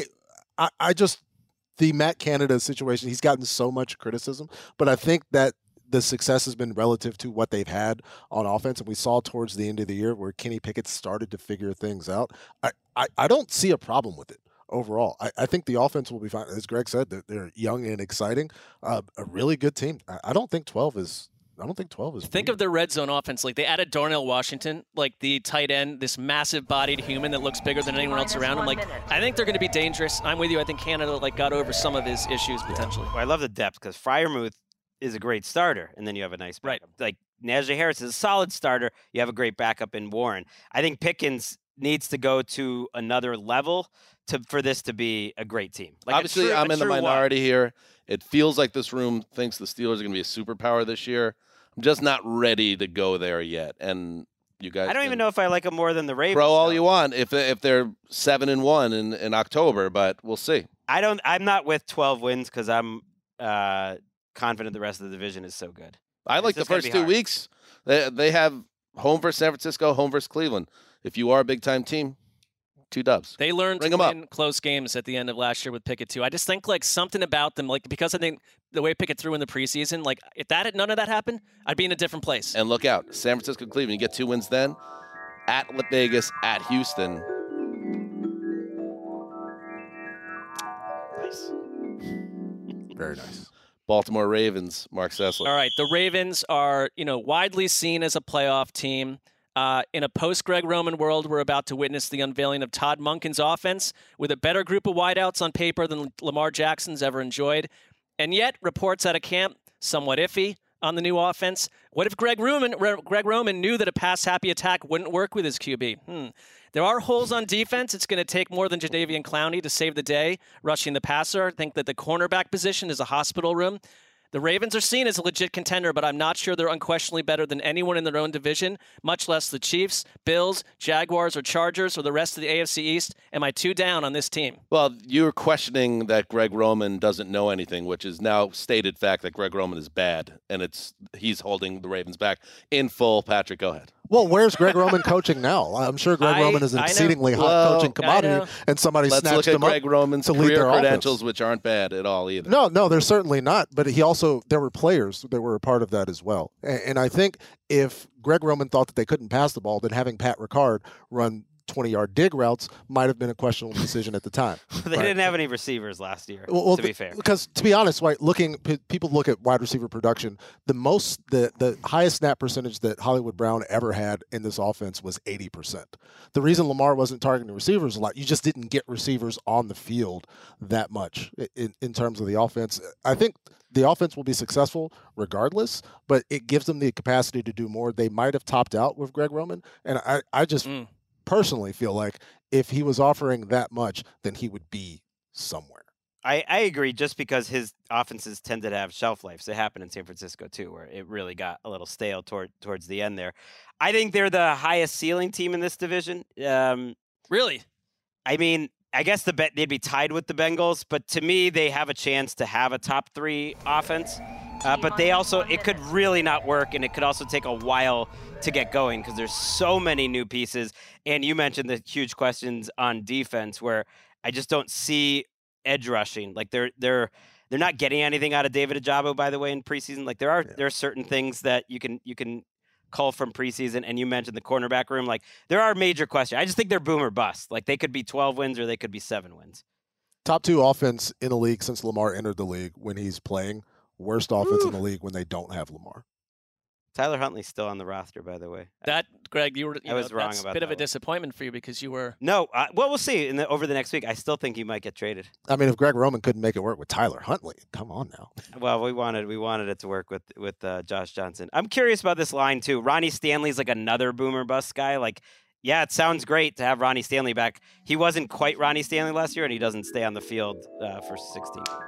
the Matt Canada situation. He's gotten so much criticism, but I think that the success has been relative to what they've had on offense, and we saw towards the end of the year where Kenny Pickett started to figure things out. I don't see a problem with it. Overall, I think the offense will be fine. As Greg said, they're young and exciting. A really good team. I don't think 12 is. Think of their red zone offense. They added Darnell Washington, the tight end, this massive-bodied human that looks bigger than anyone else around him. I think they're going to be dangerous. I'm with you. I think Canada got over some of his issues potentially. Well, I love the depth because Freiermuth is a great starter, and then you have a nice backup. Right. Najee Harris is a solid starter. You have a great backup in Warren. I think Pickens needs to go to another level for this to be a great team. Obviously, I'm in the minority here. It feels like this room thinks the Steelers are going to be a superpower this year. I'm just not ready to go there yet. And you guys, I don't even know if I like them more than the Ravens. Throw all you want if they're 7-1 in October, but we'll see. I'm not with 12 wins because I'm confident the rest of the division is so good. I like the first 2 weeks. They have home versus San Francisco, home versus Cleveland. If you are a big-time team, 2 dubs. They learned to win close games at the end of last year with Pickett, too. I just think, something about them, because I think the way Pickett threw in the preseason, if none of that happened, I'd be in a different place. And look out. San Francisco, Cleveland, you get 2 wins then. At Vegas, at Houston. Nice. Very nice. Baltimore Ravens, Mark Sessler. All right, the Ravens are, widely seen as a playoff team. In a post-Greg Roman world, we're about to witness the unveiling of Todd Monken's offense with a better group of wideouts on paper than Lamar Jackson's ever enjoyed. And yet, reports out of camp, somewhat iffy on the new offense. What if Greg Roman knew that a pass-happy attack wouldn't work with his QB? There are holes on defense. It's going to take more than Jadeveon Clowney to save the day rushing the passer. I think that the cornerback position is a hospital room. The Ravens are seen as a legit contender, but I'm not sure they're unquestionably better than anyone in their own division, much less the Chiefs, Bills, Jaguars, or Chargers, or the rest of the AFC East. Am I too down on this team? Well, you're questioning that Greg Roman doesn't know anything, which is now stated fact that Greg Roman is bad, and he's holding the Ravens back in full. Patrick, go ahead. Well, where's Greg Roman coaching now? I'm sure Greg Roman is an exceedingly hot coaching commodity, and somebody snatched him up. Let's look at Greg Roman's career credentials, offense. Which aren't bad at all either. No, they're certainly not. But there were players that were a part of that as well. And I think if Greg Roman thought that they couldn't pass the ball, then having Pat Ricard run 20-yard dig routes might have been a questionable decision at the time. They didn't have any receivers last year, to be fair. Because to be honest, people look at wide receiver production. The highest snap percentage that Hollywood Brown ever had in this offense was 80%. The reason Lamar wasn't targeting receivers a lot, you just didn't get receivers on the field that much in terms of the offense. I think the offense will be successful regardless, but it gives them the capacity to do more. They might have topped out with Greg Roman, and I just personally feel like if he was offering that much, then he would be somewhere. I agree, just because his offenses tended to have shelf lives. It happened in San Francisco, too, where it really got a little stale towards the end there. I think they're the highest ceiling team in this division. Really? I mean, I guess they'd be tied with the Bengals, but to me, they have a chance to have a top 3 offense. But it could really not work, and it could also take a while to get going because there's so many new pieces. And you mentioned the huge questions on defense where I just don't see edge rushing. They're not getting anything out of David Ojabo, by the way, in preseason. There are certain things that you can call from preseason, and you mentioned the cornerback room. There are major questions. I just think they're boom or bust. They could be 12 wins or they could be 7 wins. Top 2 offense in the league since Lamar entered the league when he's playing. Worst offense in the league when they don't have Lamar. Tyler Huntley's still on the roster, by the way. That, Greg, I was wrong that's about a bit of a that one. disappointment for you because you were. No, well, we'll see over the next week. I still think he might get traded. I mean, if Greg Roman couldn't make it work with Tyler Huntley, come on now. Well, we wanted it to work with Josh Johnson. I'm curious about this line too. Ronnie Stanley's like another boomer bust guy. Like, yeah, it sounds great to have Ronnie Stanley back. He wasn't quite Ronnie Stanley last year, and he doesn't stay on the field for 16 games.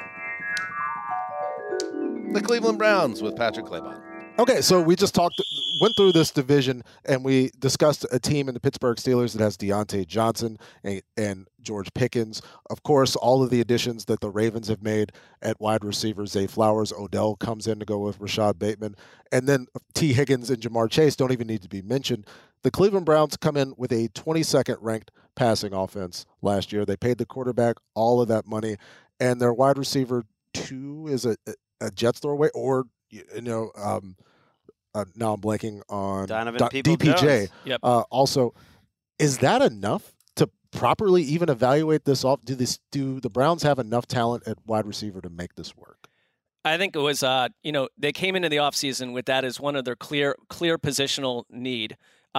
The Cleveland Browns with Patrick Claybon. Okay, so we just went through this division, and we discussed a team in the Pittsburgh Steelers that has Deontay Johnson and George Pickens. Of course, all of the additions that the Ravens have made at wide receiver, Zay Flowers, Odell comes in to go with Rashad Bateman, and then T. Higgins and Jamar Chase don't even need to be mentioned. The Cleveland Browns come in with a 22nd ranked passing offense last year. They paid the quarterback all of that money, and their wide receiver 2 is a Jets throwaway, or now I'm blanking on DPJ. Yep. Also, is that enough to properly even evaluate this off? Do the Browns have enough talent at wide receiver to make this work? I think it was, they came into the offseason with that as one of their clear positional need.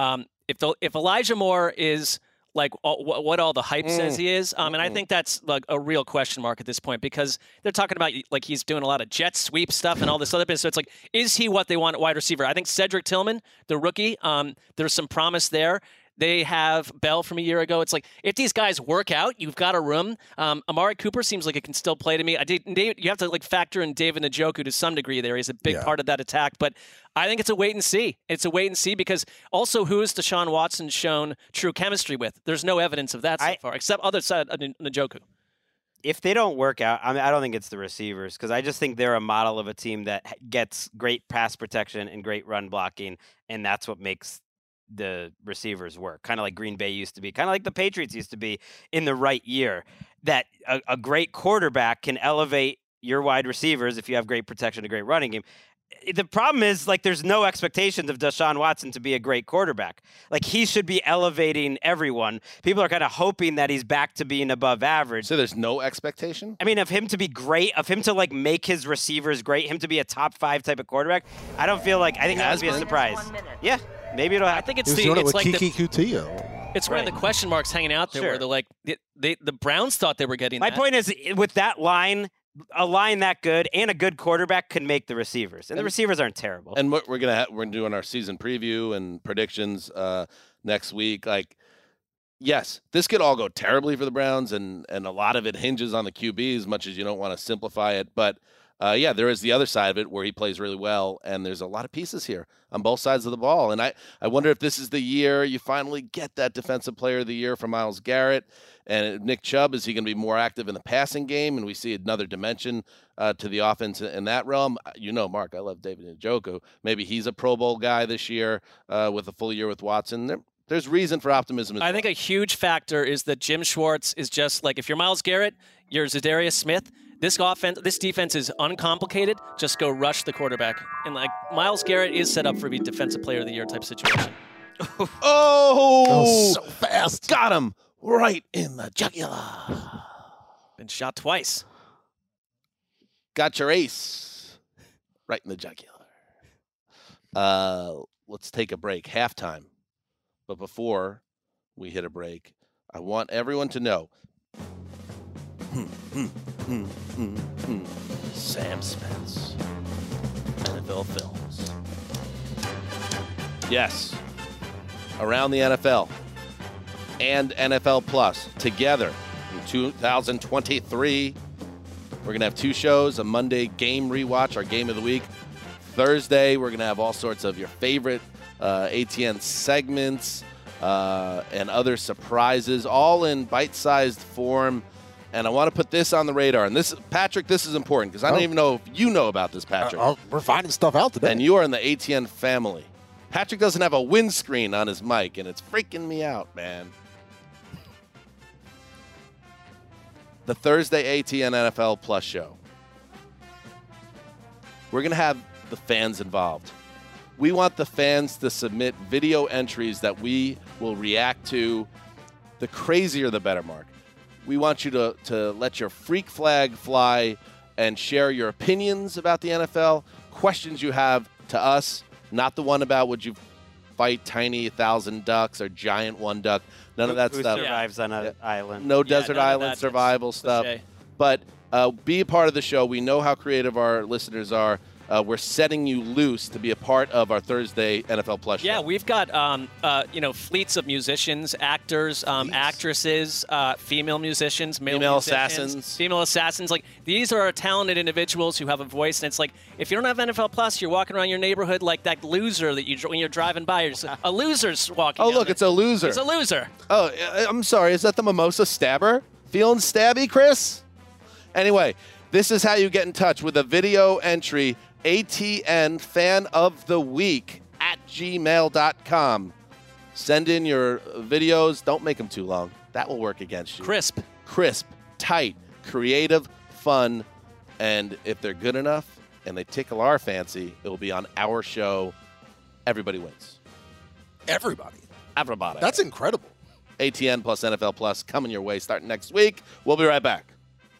If Elijah Moore is like what all the hype says he is, and I think that's like a real question mark at this point because they're talking about like he's doing a lot of jet sweep stuff and all this other bit. So it's like, is he what they want at wide receiver? I think Cedric Tillman, the rookie, there's some promise there. They have Bell from a year ago. It's like, if these guys work out, you've got a room. Amari Cooper seems like it can still play to me. You have to like factor in David Njoku to some degree there. He's a big part of that attack. But I think it's a wait and see. It's a wait and see because also who has Deshaun Watson shown true chemistry with? There's no evidence of that so far, except other side of Njoku. If they don't work out, I don't think it's the receivers because I just think they're a model of a team that gets great pass protection and great run blocking, and that's what makes the receivers work, kind of like Green Bay used to be, kind of like the Patriots used to be in the right year, that a great quarterback can elevate your wide receivers if you have great protection, a great running game. The problem is, like, there's no expectations of Deshaun Watson to be a great quarterback. Like, he should be elevating everyone. People are kind of hoping that he's back to being above average. So there's no expectation? I mean, of him to be great, of him to, like, make his receivers great, him to be a top 5 type of quarterback, I think that would be a surprise. Yeah. Maybe it'll happen. I think it's Kiki Coutinho. It's one of the question marks hanging out there where they're like, the Browns thought they were getting My point is, with that line, a line that good and a good quarterback can make the receivers. And the receivers aren't terrible. And what we're doing our season preview and predictions next week. Like, yes, this could all go terribly for the Browns, and a lot of it hinges on the QB as much as you don't want to simplify it. But there is the other side of it where he plays really well, and there's a lot of pieces here on both sides of the ball. And I wonder if this is the year you finally get that Defensive Player of the Year for Myles Garrett. And Nick Chubb, is he going to be more active in the passing game? And we see another dimension to the offense in that realm. Mark, I love David Njoku. Maybe he's a Pro Bowl guy this year with a full year with Watson. There's reason for optimism as well. I think a huge factor is that Jim Schwartz is just like, if you're Myles Garrett, you're Zadarius Smith. This defense is uncomplicated. Just go rush the quarterback. And like Myles Garrett is set up for a Defensive Player of the Year type situation. Oh, so fast. Got him right in the jugular. Been shot twice. Got your ace right in the jugular. Let's take a break. Halftime. But before we hit a break, I want everyone to know. Sam Spence, NFL Films. Yes, around the NFL and NFL Plus together in 2023. We're going to have 2 shows, a Monday game rewatch, our game of the week. Thursday, we're going to have all sorts of your favorite ATN segments and other surprises, all in bite-sized form. And I want to put this on the radar. And this, Patrick, this is important because I don't even know if you know about this, Patrick. We're finding stuff out today. And you are in the ATN family. Patrick doesn't have a windscreen on his mic, and it's freaking me out, man. The Thursday ATN NFL Plus show. We're going to have the fans involved. We want the fans to submit video entries that we will react to. The crazier, the better, Mark. We want you to let your freak flag fly and share your opinions about the NFL, questions you have to us, Not the one about would you fight tiny 1,000 ducks or giant one duck. None of that Who stuff. survives on an island. No desert island survival stuff. But be a part of the show. We know how creative our listeners are. We're setting you loose to be a part of our Thursday NFL Plus show. Yeah, we've got fleets of musicians, actors, actresses, female musicians, female assassins. Like, these are talented individuals who have a voice, and it's like, if you don't have NFL Plus, you're walking around your neighborhood like that loser that when you're driving by, you're just, a loser's walking. Oh, look, it's a loser. It's a loser. Oh, I'm sorry. Is that the mimosa stabber? Feeling stabby, Chris? Anyway, this is how you get in touch with a video entry. ATN Fan of the Week at gmail.com. Send in your videos. Don't make them too long. That will work against you. Crisp, tight, creative, fun. And if they're good enough and they tickle our fancy, it will be on our show. Everybody wins. Everybody. That's incredible. ATN plus NFL Plus coming your way starting next week. We'll be right back.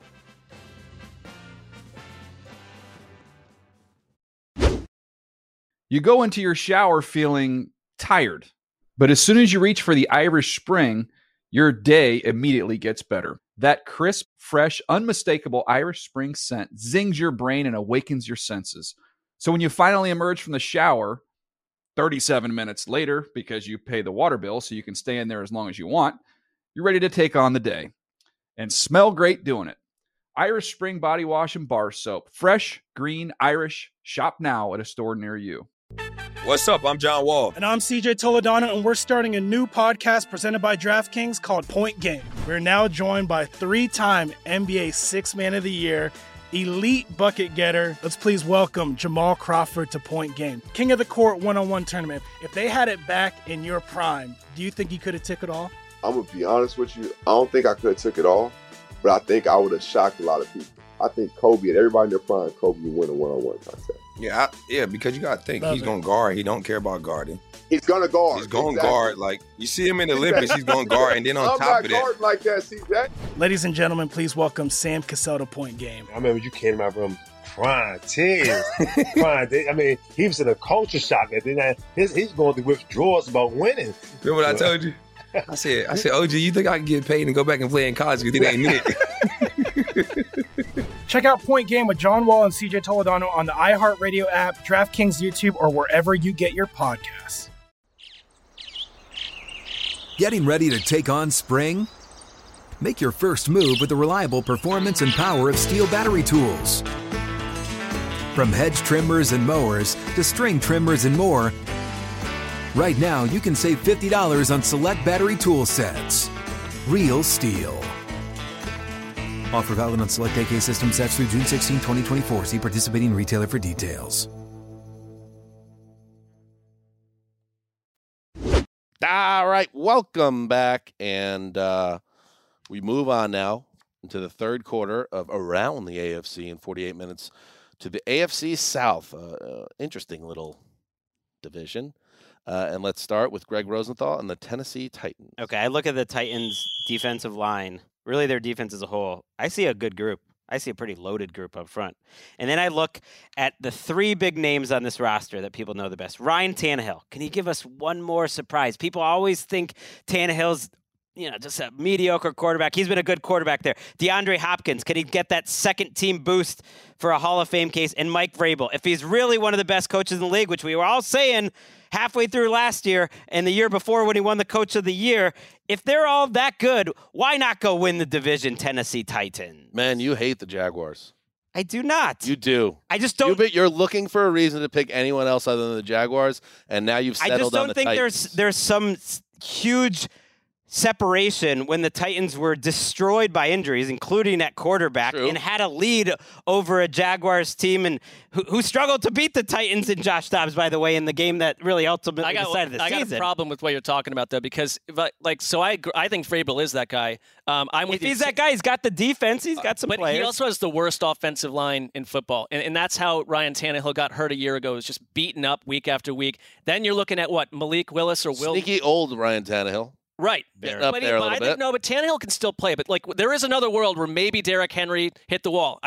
You go into your shower feeling tired, but as soon as you reach for the Irish Spring, your day immediately gets better. That crisp, fresh, unmistakable Irish Spring scent zings your brain and awakens your senses. So when you finally emerge from the shower, 37 minutes later, because you pay the water bill so you can stay in there as long as you want, you're ready to take on the day and smell great doing it. Irish Spring Body Wash and Bar Soap. Fresh, green, Irish. Shop now at a store near you. What's up? I'm John Wall. And I'm CJ Toledano, and we're starting a new podcast presented by DraftKings called Point Game. We're now joined by 3-time NBA Sixth Man of the Year, elite bucket getter. Let's please welcome Jamal Crawford to Point Game. King of the Court one-on-one tournament. If they had it back in your prime, do you think you could have took it all? I'm going to be honest with you. I don't think I could have took it all, but I think I would have shocked a lot of people. I think Kobe and everybody in their prime, Kobe would win a one-on-one contest. Yeah, because you got to think. He's going to guard. He don't care about guarding. He's going to guard. He's going to guard. Like, you see him in the Olympics, he's going to guard. And then on top of that. I'm not guarding like that, CJ. Ladies and gentlemen, please welcome Sam Cassell to Point Game. I remember you came out from crying, tears. Crying. I mean, he was in a culture shock. He's going through withdrawals about winning. Remember what I told you? I said, OG, you think I can get paid and go back and play in college because it ain't it? Check out Point Game with John Wall and CJ Toledano on the iHeartRadio app, DraftKings YouTube, or wherever you get your podcasts. Getting ready to take on spring? Make your first move with the reliable performance and power of Steel battery tools. From hedge trimmers and mowers to string trimmers and more, right now you can save $50 on select battery tool sets. Real Steel. Offer valid on select AK system sets through June 16, 2024. See participating retailer for details. All right, welcome back. And we move on now into the third quarter of Around the AFC in 48 minutes to the AFC South. Interesting little division. And let's start with Greg Rosenthal and the Tennessee Titans. Okay, I look at the Titans' defensive line, really their defense as a whole. I see a good group. I see a pretty loaded group up front. And then I look at the three big names on this roster that people know the best. Ryan Tannehill. Can he give us one more surprise? People always think Tannehill's just a mediocre quarterback. He's been a good quarterback there. DeAndre Hopkins, can he get that second team boost for a Hall of Fame case? And Mike Vrabel, if he's really one of the best coaches in the league, which we were all saying halfway through last year and the year before when he won the Coach of the Year, if they're all that good, why not go win the division, Tennessee Titans? Man, you hate the Jaguars. I do not. You do. I just don't. You're looking for a reason to pick anyone else other than the Jaguars, and now you've settled on the Titans. I just don't think there's some huge separation when the Titans were destroyed by injuries, including at quarterback, and had a lead over a Jaguars team and who struggled to beat the Titans and Josh Dobbs, by the way, in the game that really ultimately decided the season. I got a problem with what you're talking about, though, because I think Vrabel is that guy. If he's that guy, he's got the defense, he's got some players. But he also has the worst offensive line in football, and that's how Ryan Tannehill got hurt a year ago. It was just beaten up week after week. Then you're looking at Malik Willis or Will. Sneaky old Ryan Tannehill. Right. Up there a little bit. No, but Tannehill can still play. But there is another world where maybe Derrick Henry hit the wall. I mean,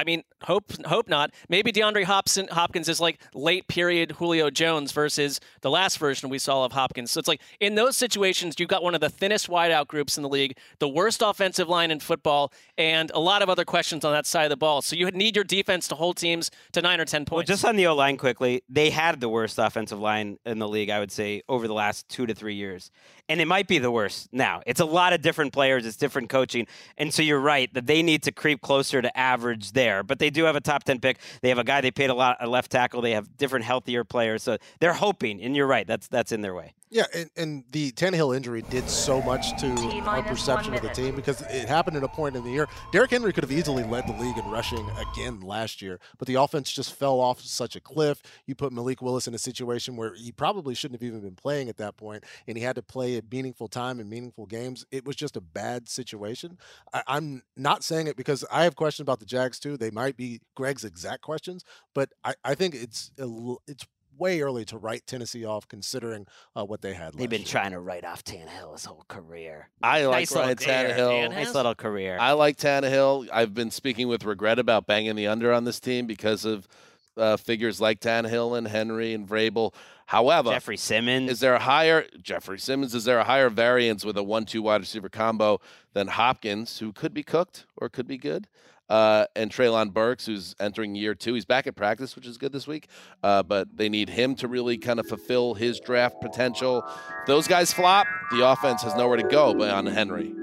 Hope not. Maybe DeAndre Hopkins is like late period Julio Jones versus the last version we saw of Hopkins. So it's like in those situations, you've got one of the thinnest wideout groups in the league, the worst offensive line in football, and a lot of other questions on that side of the ball. So you need your defense to hold teams to 9 or 10 points. Well, just on the O-line quickly, they had the worst offensive line in the league, I would say, over the last 2 to 3 years. And it might be the worst now. It's a lot of different players. It's different coaching. And so you're right that they need to creep closer to average there. But they do have a top 10 pick. They have a guy they paid a lot, a left tackle. They have different, healthier players. So they're hoping, and you're right, that's in their way. Yeah, and the Tannehill injury did so much to our perception of the team because it happened at a point in the year. Derrick Henry could have easily led the league in rushing again last year, but the offense just fell off such a cliff. You put Malik Willis in a situation where he probably shouldn't have even been playing at that point, and he had to play at meaningful time in meaningful games. It was just a bad situation. I'm not saying it because I have questions about the Jags too. They might be Greg's exact questions, but I think it's way early to write Tennessee off considering what they had last They've been year. trying to write off Tannehill his whole career. I like Nice Ryan little career, Tannehill. Nice little career. I like Tannehill. I've been speaking with regret about banging the under on this team because of figures like Tannehill and Henry and Vrabel. However, Jeffrey Simmons. Is there a higher variance with a 1-2 wide receiver combo than Hopkins, who could be cooked or could be good? And Treylon Burks, who's entering year 2. He's back at practice, which is good this week. But they need him to really kind of fulfill his draft potential. If those guys flop, the offense has nowhere to go beyond Henry.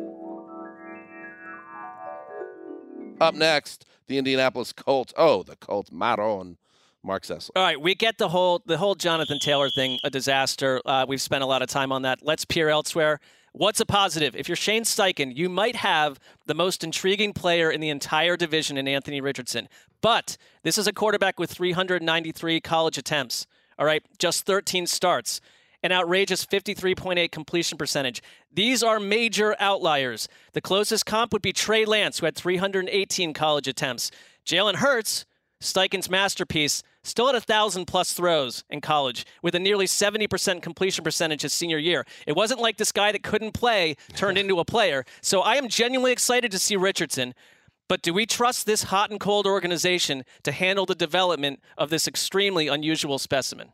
Up next, the Indianapolis Colts. Oh, the Colts. Maroon. Mark Sessler. All right, we get the whole Jonathan Taylor thing, a disaster. We've spent a lot of time on that. Let's peer elsewhere. What's a positive? If you're Shane Steichen, you might have the most intriguing player in the entire division in Anthony Richardson. But this is a quarterback with 393 college attempts. All right, just 13 starts. An outrageous 53.8 completion percentage. These are major outliers. The closest comp would be Trey Lance, who had 318 college attempts. Jalen Hurts, Steichen's masterpiece, still had 1,000-plus throws in college with a nearly 70% completion percentage his senior year. It wasn't like this guy that couldn't play turned into a player. So I am genuinely excited to see Richardson. But do we trust this hot and cold organization to handle the development of this extremely unusual specimen?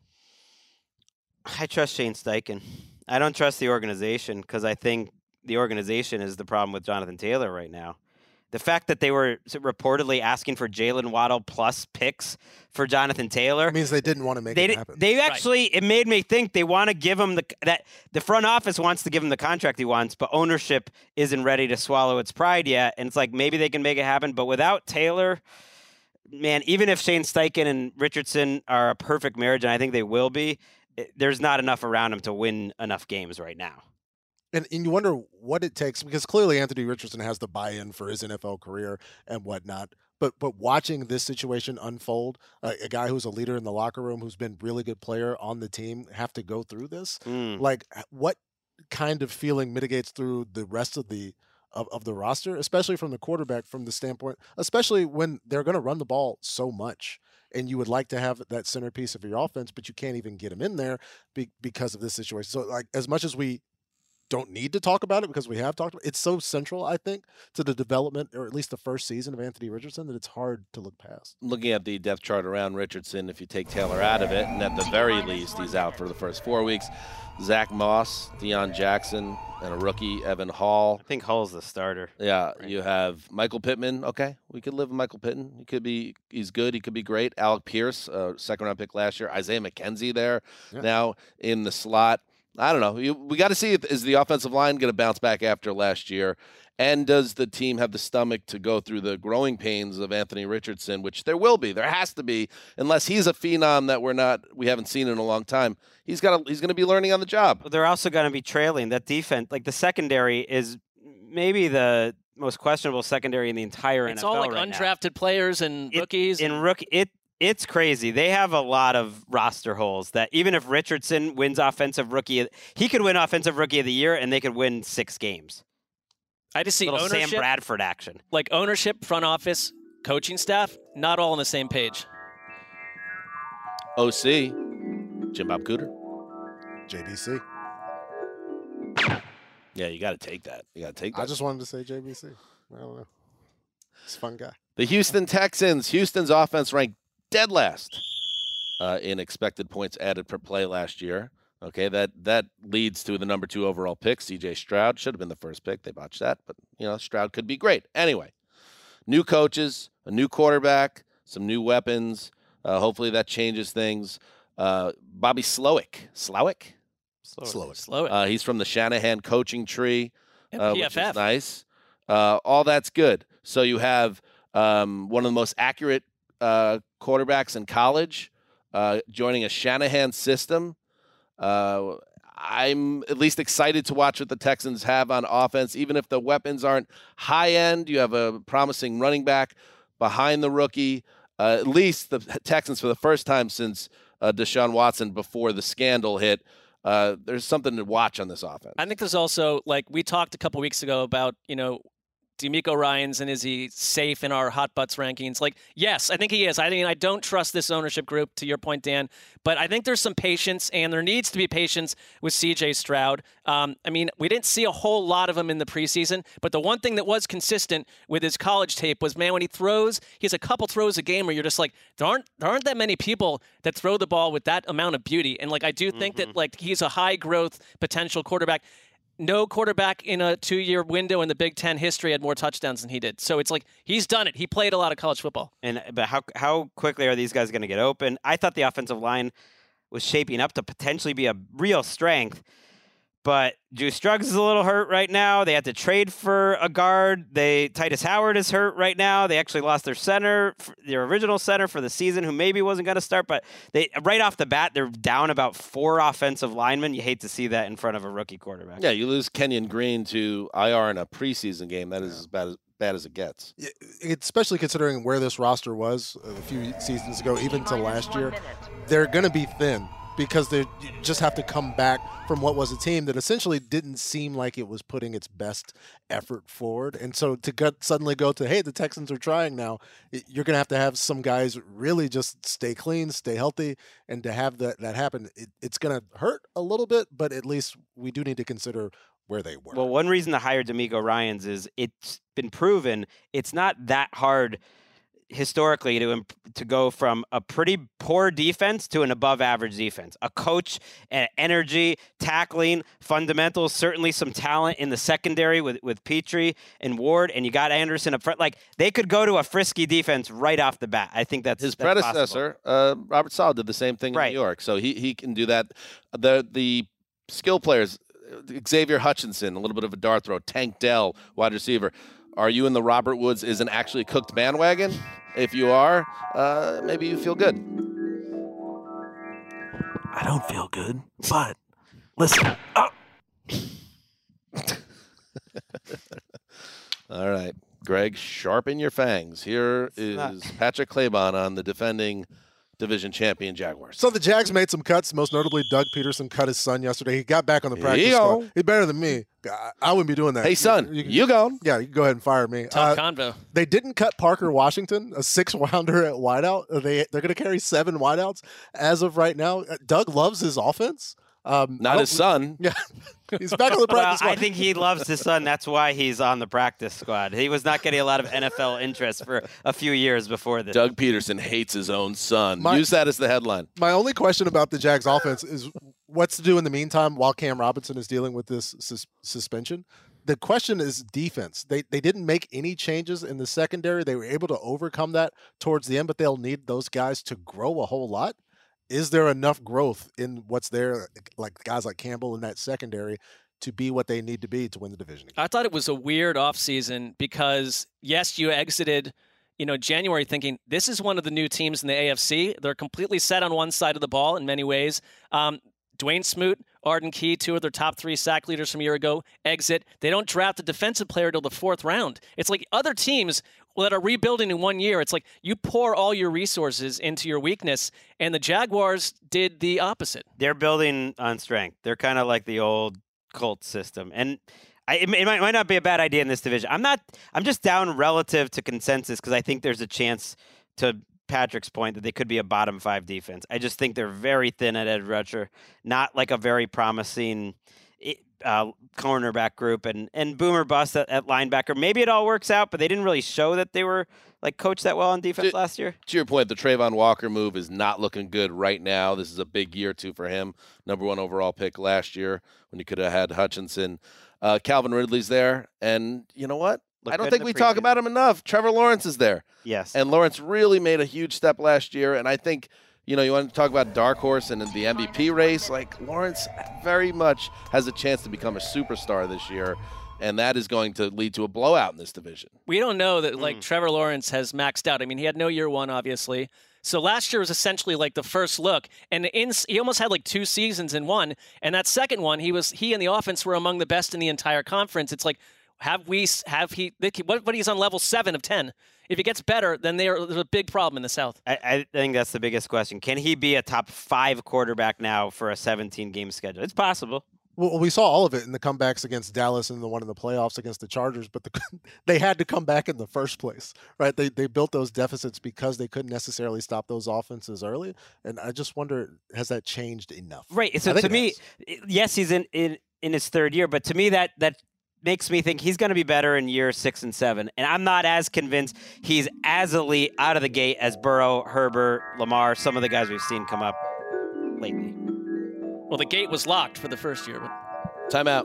I trust Shane Steichen. I don't trust the organization because I think the organization is the problem with Jonathan Taylor right now. The fact that they were reportedly asking for Jalen Waddle plus picks for Jonathan Taylor It means they didn't want to make it happen. They actually, it made me think they want to give him the front office wants to give him the contract he wants, but ownership isn't ready to swallow its pride yet. And it's like maybe they can make it happen, but without Taylor, man, even if Shane Steichen and Richardson are a perfect marriage, and I think they will be, there's not enough around him to win enough games right now. And you wonder what it takes, because clearly Anthony Richardson has the buy-in for his NFL career and whatnot. But watching this situation unfold, a guy who's a leader in the locker room, who's been a really good player on the team, have to go through this. Like, what kind of feeling mitigates through the rest of the roster, especially from the quarterback, from the standpoint, especially when they're going to run the ball so much. And you would like to have that centerpiece of your offense, but you can't even get him in there because of this situation. So, like, as much as we don't need to talk about it because we have talked about it, it's so central, I think, to the development, or at least the first season of Anthony Richardson, that it's hard to look past. Looking at the depth chart around Richardson, if you take Taylor out of it, and at the very least he's out for the first 4 weeks, Zach Moss, Deion Jackson, and a rookie, Evan Hall. I think Hall's the starter. Yeah, you have Michael Pittman. Okay, we could live with Michael Pittman. He's good. He could be great. Alec Pierce, second-round pick last year. Isaiah McKenzie there now in the slot. I don't know. We got to see, is the offensive line going to bounce back after last year? And does the team have the stomach to go through the growing pains of Anthony Richardson, which there will be. There has to be, unless he's a phenom that we haven't seen in a long time. He's going to be learning on the job. Well, they're also going to be trailing. That defense, like the secondary, is maybe the most questionable secondary in the entire NFL. It's all like undrafted players and rookies. It's crazy. They have a lot of roster holes that even if Richardson wins offensive rookie, he could win offensive rookie of the year and they could win 6 games. I just see little ownership, Sam Bradford action. Like ownership, front office, coaching staff, not all on the same page. OC, Jim Bob Cooter. JBC. Yeah, you got to take that. I just wanted to say JBC. I don't know. He's a fun guy. The Houston Texans. Houston's offense ranked dead last in expected points added per play last year. Okay, that leads to the number 2 overall pick, C.J. Stroud. Should have been the first pick. They botched that, but, Stroud could be great. Anyway, new coaches, a new quarterback, some new weapons. Hopefully that changes things. Bobby Slowick. He's from the Shanahan coaching tree, which is nice. All that's good. So you have one of the most accurate quarterbacks in college joining a Shanahan system. I'm at least excited to watch what the Texans have on offense. Even if the weapons aren't high-end, you have a promising running back behind the rookie. At least the Texans, for the first time since Deshaun Watson before the scandal hit, there's something to watch on this offense. I think there's also, we talked a couple weeks ago about, DeMeco Ryans, and is he safe in our hot butts rankings? Yes, I think he is. I don't trust this ownership group, to your point, Dan, but I think there's some patience, and there needs to be patience with C.J. Stroud. We didn't see a whole lot of him in the preseason, but the one thing that was consistent with his college tape was, man, when he throws, he has a couple throws a game where you're just like, there aren't that many people that throw the ball with that amount of beauty. And I do think that he's a high growth potential quarterback. No quarterback in a 2-year window in the Big Ten history had more touchdowns than he did. So it's he's done it. He played a lot of college football. But how quickly are these guys going to get open? I thought the offensive line was shaping up to potentially be a real strength. But Juice Scruggs is a little hurt right now. They had to trade for a guard. Titus Howard is hurt right now. They actually lost their center, their original center for the season, who maybe wasn't going to start. But right off the bat, they're down about 4 offensive linemen. You hate to see that in front of a rookie quarterback. Yeah, you lose Kenyon Green to IR in a preseason game. That is as bad as it gets. Especially considering where this roster was a few seasons ago, even to last year. They're going to be thin, because they just have to come back from what was a team that essentially didn't seem like it was putting its best effort forward. And so to suddenly go to, hey, the Texans are trying now, you're going to have some guys really just stay clean, stay healthy, and to have that happen, it's going to hurt a little bit, but at least we do need to consider where they were. Well, one reason to hire DeMeco Ryans is it's been proven it's not that hard historically to go from a pretty poor defense to an above average defense. A coach, energy, tackling, fundamentals, certainly some talent in the secondary with Petrie and Ward, and you got Anderson up front. They could go to a frisky defense right off the bat. I think that's his predecessor, Robert Saleh, did the same thing in New York, so he can do that. The skill players, Xavier Hutchinson, a little bit of a dart throw, Tank Dell, wide receiver. Are you in the Robert Woods isn't actually cooked bandwagon? If you are, maybe you feel good. I don't feel good, but listen. Oh. All right, Greg, sharpen your fangs. Here is Patrick Claybon on the defending division champion Jaguars. So the Jags made some cuts, most notably Doug Peterson cut his son yesterday. He got back on the practice squad. He's better than me. I wouldn't be doing that. Hey, son, you go. Yeah, you can go ahead and fire me. Tough convo. They didn't cut Parker Washington, a 6-rounder at wideout. They're going to carry 7 wideouts as of right now. Doug loves his offense. Not his son. Yeah. He's back on the practice squad. I think he loves his son. That's why he's on the practice squad. He was not getting a lot of NFL interest for a few years before this. Doug Peterson hates his own son. Use that as the headline. My only question about the Jags offense is what's to do in the meantime while Cam Robinson is dealing with this suspension. The question is defense. They didn't make any changes in the secondary. They were able to overcome that towards the end, but they'll need those guys to grow a whole lot. Is there enough growth in what's there, like guys like Campbell in that secondary, to be what they need to be to win the division? I thought it was a weird offseason because, yes, you exited, January thinking this is one of the new teams in the AFC. They're completely set on one side of the ball in many ways. Dwayne Smoot, Arden Key, 2 of their top 3 sack leaders from a year ago, exit. They don't draft a defensive player till the 4th round. It's like other teams that are rebuilding in 1 year. It's like you pour all your resources into your weakness, and the Jaguars did the opposite. They're building on strength. They're kind of like the old Colts system. And it might not be a bad idea in this division. I'm just down relative to consensus because I think there's a chance, to Patrick's point, that they could be a bottom 5 defense. I just think they're very thin at edge rusher, not like a very promising cornerback group and Boomer bust at linebacker. Maybe it all works out, but they didn't really show that they were like coached that well on defense last year. To your point, the Trayvon Walker move is not looking good right now. This is a big year, too, for him. Number 1 overall pick last year when he could have had Hutchinson. Calvin Ridley's there. And you know what? I don't think we talk about him enough. Trevor Lawrence is there. Yes. And Lawrence really made a huge step last year. And I think, you want to talk about dark horse and in the MVP race. Like, Lawrence very much has a chance to become a superstar this year. And that is going to lead to a blowout in this division. We don't know that, Trevor Lawrence has maxed out. I mean, he had no year one, obviously. So last year was essentially like the first look. And he almost had like 2 seasons in one. And that second one, he and the offense were among the best in the entire conference. It's like, he's on level 7 of 10. If he gets better, then there's a big problem in the South. I think that's the biggest question. Can he be a top 5 quarterback now for a 17-game schedule? It's possible. Well, we saw all of it in the comebacks against Dallas and the one in the playoffs against the Chargers, but they had to come back in the first place, right? They built those deficits because they couldn't necessarily stop those offenses early, and I just wonder, has that changed enough? Right. So to me, yes, he's in his 3rd year, but to me that makes me think he's going to be better in year 6 and 7, and I'm not as convinced he's as elite out of the gate as Burrow, Herbert, Lamar, some of the guys we've seen come up lately. Well, the gate was locked for the first year. But... Timeout.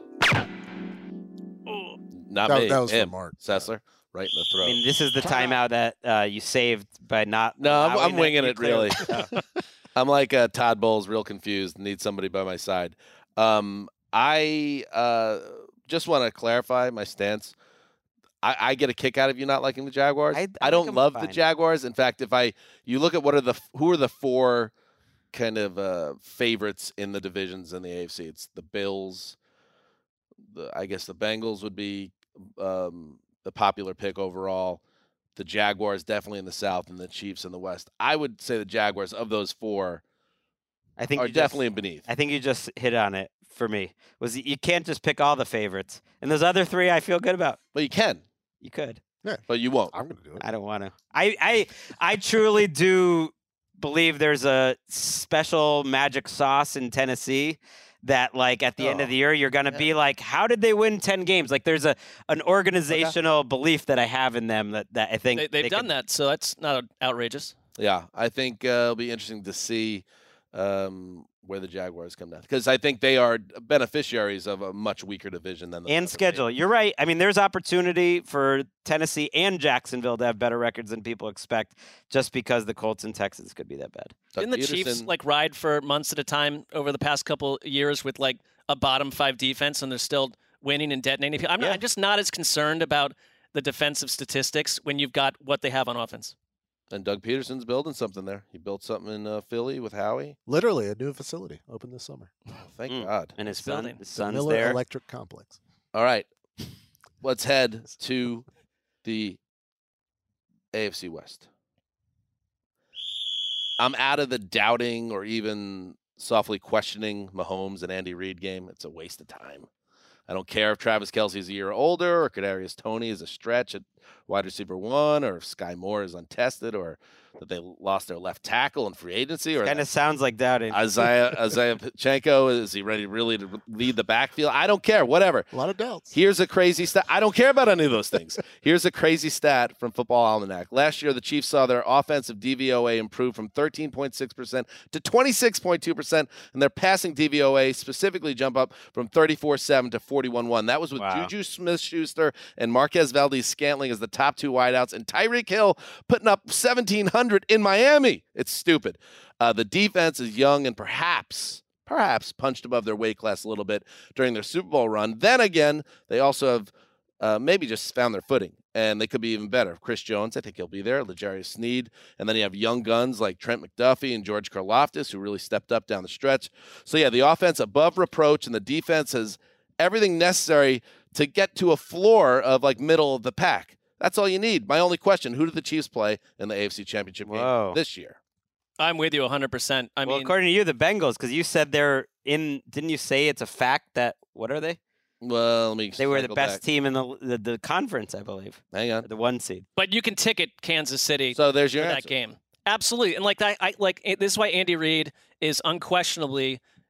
Not me. That was him. from Mark. Sessler, right in the throat. I mean, this is the timeout that you saved by not. No, I'm winging it, really. I'm like Todd Bowles, real confused, need somebody by my side. I just want to clarify my stance. I get a kick out of you not liking the Jaguars. I don't love the Jaguars. In fact, you look at who are the 4 kind of favorites in the divisions in the AFC. It's the Bills. I guess the Bengals would be the popular pick overall. The Jaguars definitely in the South, and the Chiefs in the West. I would say the Jaguars of those 4 are definitely beneath. I think you just hit on it for me. You can't just pick all the favorites. And those other 3 I feel good about. But you can. You could. Yeah. But you won't. I'm going to do it. I don't want to. I truly do believe there's a special magic sauce in Tennessee that, like, at the end of the year, you're going to be like, how did they win 10 games? Like, there's an organizational belief that I have in them that I think they've done that, so that's not outrageous. Yeah, I think it'll be interesting to see where the Jaguars come down, because I think they are beneficiaries of a much weaker division than the schedule. You're right. I mean, there's opportunity for Tennessee and Jacksonville to have better records than people expect, just because the Colts and Texans could be that bad. Didn't the Chiefs ride for months at a time over the past couple years with like a bottom 5 defense, and they're still winning and detonating? I'm just not as concerned about the defensive statistics when you've got what they have on offense. And Doug Peterson's building something there. He built something in Philly with Howie. Literally a new facility opened this summer. Oh, thank God. And his son's Miller there. Electric Complex. All right. Let's head to the AFC West. I'm out of the doubting or even softly questioning Mahomes and Andy Reid game. It's a waste of time. I don't care if Travis Kelce's a year older, or Kadarius Toney is a stretch at wide receiver 1, or if Sky Moore is untested, or that they lost their left tackle in free agency, or kind of sounds like doubting. Isaiah Pacheco, is he ready really to lead the backfield? I don't care. Whatever. A lot of doubts. Here's a crazy stat. I don't care about any of those things. Here's a crazy stat from Football Almanac. Last year, the Chiefs saw their offensive DVOA improve from 13.6% to 26.2%, and their passing DVOA specifically jump up from 34.7 to 41.1. That was with Juju Smith-Schuster and Marquez Valdes-Scantling as the top 2 wideouts, and Tyreek Hill putting up 1,700 in Miami. It's stupid. The defense is young and perhaps punched above their weight class a little bit during their Super Bowl run. Then again, they also have maybe just found their footing, and they could be even better. Chris Jones, I think he'll be there. L'Jarius Sneed. And then you have young guns like Trent McDuffie and George Karlaftis, who really stepped up down the stretch. So, yeah, the offense above reproach, and the defense has everything necessary to get to a floor of, like, middle of the pack. That's all you need. My only question, who did the Chiefs play in the AFC Championship game this year? I'm with you 100%. I mean, according to you, the Bengals, because you said they're in, didn't you say it's a fact that, what are they? Well, let me They were the best team in the conference, I believe. Hang on. The 1 seed. But you can ticket Kansas City so there's your for answer. That game. Absolutely. And like this is why Andy Reid is unquestionably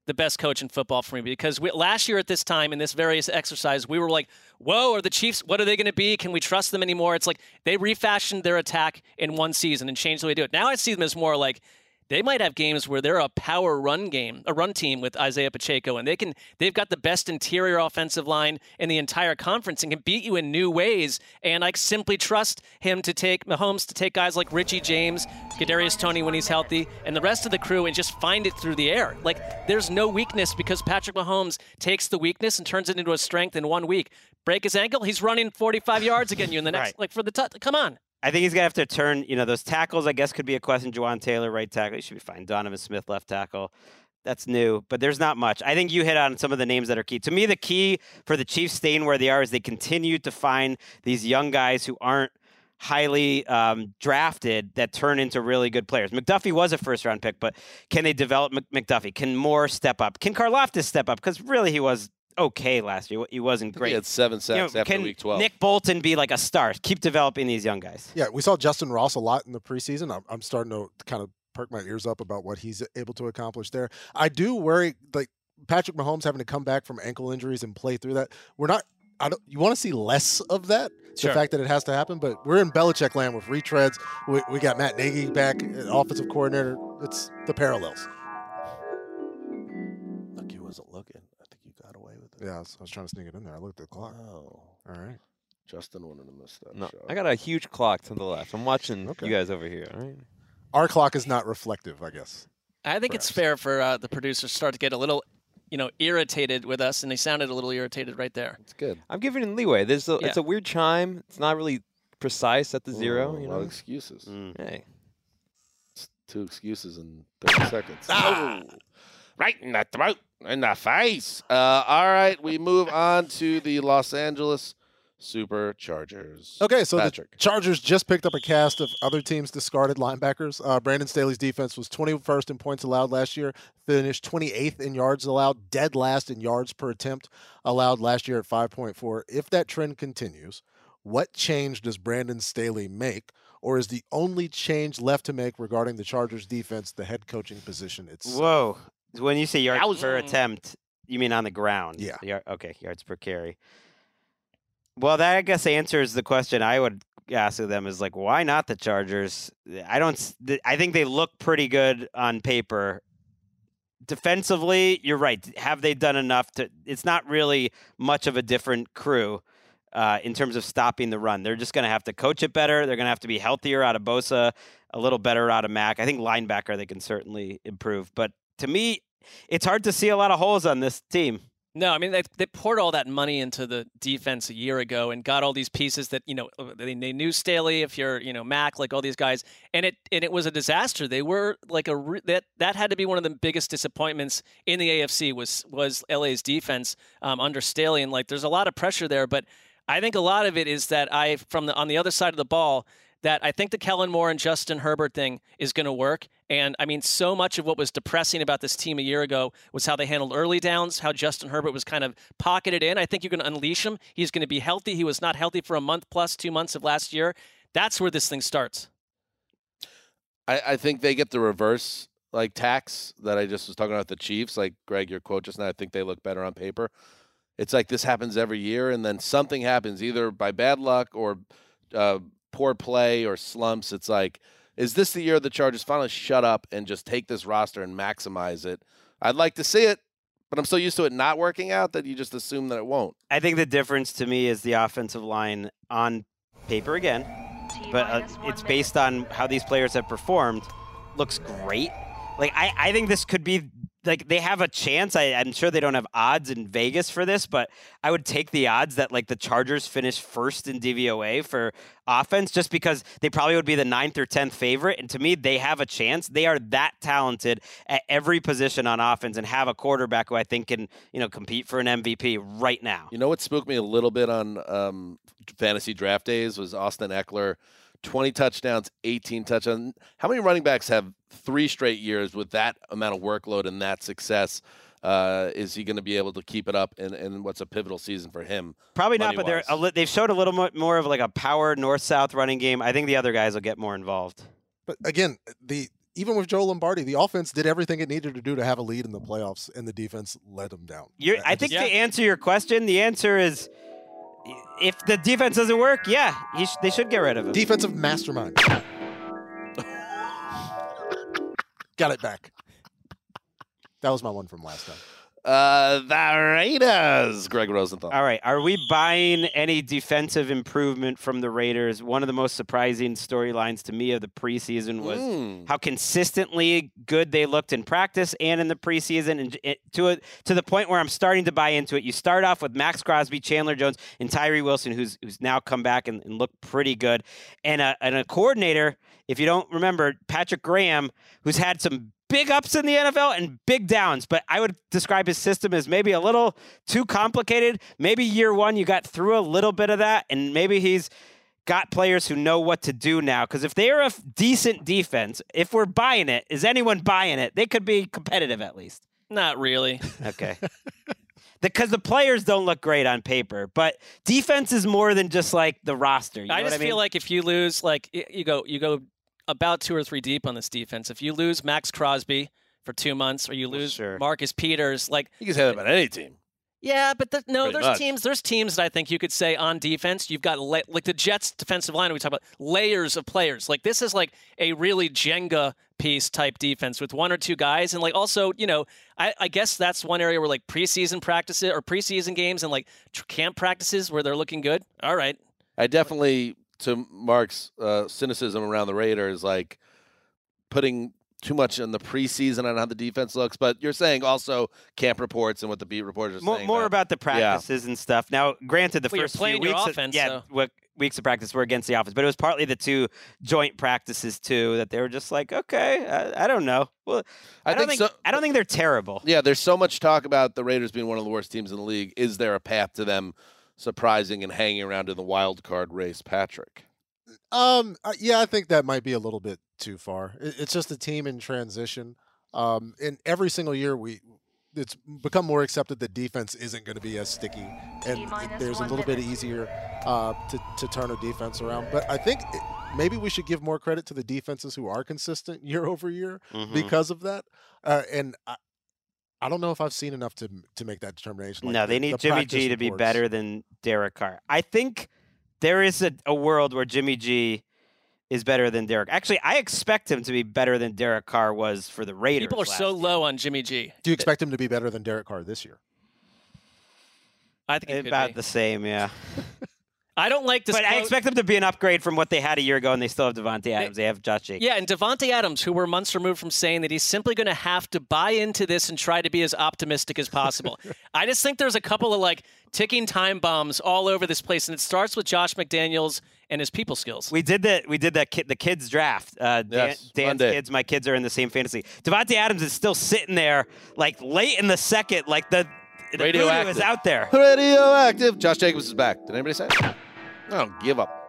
the best coach in football for me, because last year at this time in this various exercise, we were like, whoa, are the Chiefs, what are they going to be? Can we trust them anymore? It's like they refashioned their attack in one season and changed the way they do it. Now I see them as more like they might have games where they're a power run team with Isaiah Pacheco, and they've got the best interior offensive line in the entire conference and can beat you in new ways. And I simply trust him to take Mahomes to take guys like Richie James, Kadarius Toney when he's healthy, and the rest of the crew and just find it through the air. Like, there's no weakness because Patrick Mahomes takes the weakness and turns it into a strength in 1 week. Break his ankle, he's running 45 yards again you in the next, right. for the come on. I think he's going to have to turn, those tackles, I guess, could be a question. Juwan Taylor, right tackle. He should be fine. Donovan Smith, left tackle. That's new, but there's not much. I think you hit on some of the names that are key. To me, the key for the Chiefs staying where they are is they continue to find these young guys who aren't highly drafted that turn into really good players. McDuffie was a first-round pick, but can they develop McDuffie? Can Moore step up? Can Karlaftis step up? Because really he was okay last year. He wasn't great. He had 7 sacks after week 12. Nick Bolton be like a star? Keep developing these young guys. Yeah, we saw Justin Ross a lot in the preseason. I'm starting to kind of perk my ears up about what he's able to accomplish there. I do worry, like Patrick Mahomes having to come back from ankle injuries and play through that. You want to see less of that. Sure. The fact that it has to happen, but we're in Belichick land with retreads. We got Matt Nagy back, offensive coordinator. It's the parallels. Look, he wasn't looking. I think you got away with it. Yeah, I was trying to sneak it in there. I looked at the clock. Oh. All right. Justin wouldn't have missed that No, shot. I got a huge clock to the left. I'm watching you guys over here. All right. Our clock is not reflective, I guess. I think it's fair for the producers to start to get a little, irritated with us, and they sounded a little irritated right there. It's good. I'm giving it leeway. It's a weird chime. It's not really precise at the zero. A lot of excuses. Hey. It's 2 excuses in 30 seconds. Right in the throat, in the face. All right, we move on to the Los Angeles Superchargers. Okay, so Patrick. the Chargers just picked up a cast of other teams' discarded linebackers. Brandon Staley's defense was 21st in points allowed last year, finished 28th in yards allowed, dead last in yards per attempt allowed last year at 5.4. If that trend continues, what change does Brandon Staley make, or is the only change left to make regarding the Chargers defense the head coaching position itself? Whoa. When you say yards per attempt, you mean on the ground? Yeah. Okay, yards per carry. Well, that I guess answers the question I would ask of them is like, why not the Chargers? I think they look pretty good on paper. Defensively, you're right. Have they done enough to? It's not really much of a different crew in terms of stopping the run. They're just going to have to coach it better. They're going to have to be healthier out of Bosa, a little better out of Mack. I think linebacker they can certainly improve, but to me, it's hard to see a lot of holes on this team. No, I mean, they poured all that money into the defense a year ago and got all these pieces that, they knew Staley, if you're, Mack, like all these guys, and it was a disaster. They were like that had to be one of the biggest disappointments in the AFC was LA's defense under Staley, and like there's a lot of pressure there, but I think a lot of it is that on the other side of the ball, that I think the Kellen Moore and Justin Herbert thing is going to work. And I mean, so much of what was depressing about this team a year ago was how they handled early downs, how Justin Herbert was kind of pocketed in. I think you're going to unleash him. He's going to be healthy. He was not healthy for a month plus 2 months of last year. That's where this thing starts. I think they get the reverse tax that I just was talking about the Chiefs. Like Greg, your quote just now, I think they look better on paper. It's like this happens every year, and then something happens either by bad luck or poor play or slumps. It's like, is this the year the Chargers finally shut up and just take this roster and maximize it? I'd like to see it, but I'm so used to it not working out that you just assume that it won't. I think the difference to me is the offensive line on paper again, but it's based on how these players have performed. Looks great. Like, I think this could be, like, they have a chance. I'm sure they don't have odds in Vegas for this, but I would take the odds that, like, the Chargers finish first in DVOA for offense just because they probably would be the 9th or 10th favorite. And to me, they have a chance. They are that talented at every position on offense and have a quarterback who I think can, compete for an MVP right now. You know what spooked me a little bit on fantasy draft days was Austin Eckler. 20 touchdowns, 18 touchdowns. How many running backs have 3 straight years with that amount of workload and that success? Is he going to be able to keep it up in what's a pivotal season for him? Probably not, but they've showed a little more of like a power north-south running game. I think the other guys will get more involved. But again, even with Joe Lombardi, the offense did everything it needed to do to have a lead in the playoffs, and the defense let them down. I think to answer your question, the answer is if the defense doesn't work, they should get rid of him. Defensive mastermind. Got it back. That was my one from last time. The Raiders, Greg Rosenthal. All right. Are we buying any defensive improvement from the Raiders? One of the most surprising storylines to me of the preseason was how consistently good they looked in practice and in the preseason, and to the point where I'm starting to buy into it. You start off with Max Crosby, Chandler Jones, and Tyree Wilson, who's now come back and looked pretty good, and a coordinator, if you don't remember, Patrick Graham, who's had some big ups in the NFL and big downs, but I would describe his system as maybe a little too complicated. Maybe year one you got through a little bit of that, and maybe he's got players who know what to do now. Because if they're a decent defense, if we're buying it, is anyone buying it? They could be competitive at least. Not really. Okay. Because the players don't look great on paper, but defense is more than just like the roster. You know I just what I mean? feel like if you lose, like you go about 2 or 3 deep on this defense. If you lose Max Crosby for 2 months, or you lose Marcus Peters, like you can say that about any team. Yeah, but there's much. teams that I think you could say on defense, you've got like the Jets defensive line. We talk about layers of players. Like this is like a really Jenga piece type defense with 1 or 2 guys, and like also, I guess that's one area where like preseason practices or preseason games and like camp practices where they're looking good. All right, I definitely, to Mark's cynicism around the Raiders, like putting too much in the preseason on how the defense looks, but you're saying also camp reports and what the beat reporters are saying. More about the practices and stuff. Now, granted, the first playing few your weeks, offense, weeks of practice were against the offense, but it was partly the 2 joint practices too that they were just like, okay, I don't know. Well, I don't think they're terrible. Yeah, there's so much talk about the Raiders being one of the worst teams in the league. Is there a path to them surprising and hanging around in the wild card race, Patrick? Yeah, I think that might be a little bit too far. It's just a team in transition. And every single year it's become more accepted that defense isn't going to be as sticky, and there's a little bit easier to turn a defense around. But I think maybe we should give more credit to the defenses who are consistent year over year because of that. And I don't know if I've seen enough to make that determination. No, they need Jimmy G to be better than Derek Carr. I think there is a world where Jimmy G is better than Derek. Actually, I expect him to be better than Derek Carr was for the Raiders. People are so low on Jimmy G. Do you expect him to be better than Derek Carr this year? I think about the same, yeah. I don't like this. But I expect them to be an upgrade from what they had a year ago, and they still have Davante Adams. They have Josh Jacobs. Yeah, and Davante Adams, who we're months removed from saying that he's simply going to have to buy into this and try to be as optimistic as possible. I just think there's a couple of like ticking time bombs all over this place, and it starts with Josh McDaniels and his people skills. We did the kids draft. Dan's kids, my kids are in the same fantasy. Davante Adams is still sitting there, like late in the second, like the radio is out there. Radioactive. Josh Jacobs is back. Did anybody say it? I don't give up.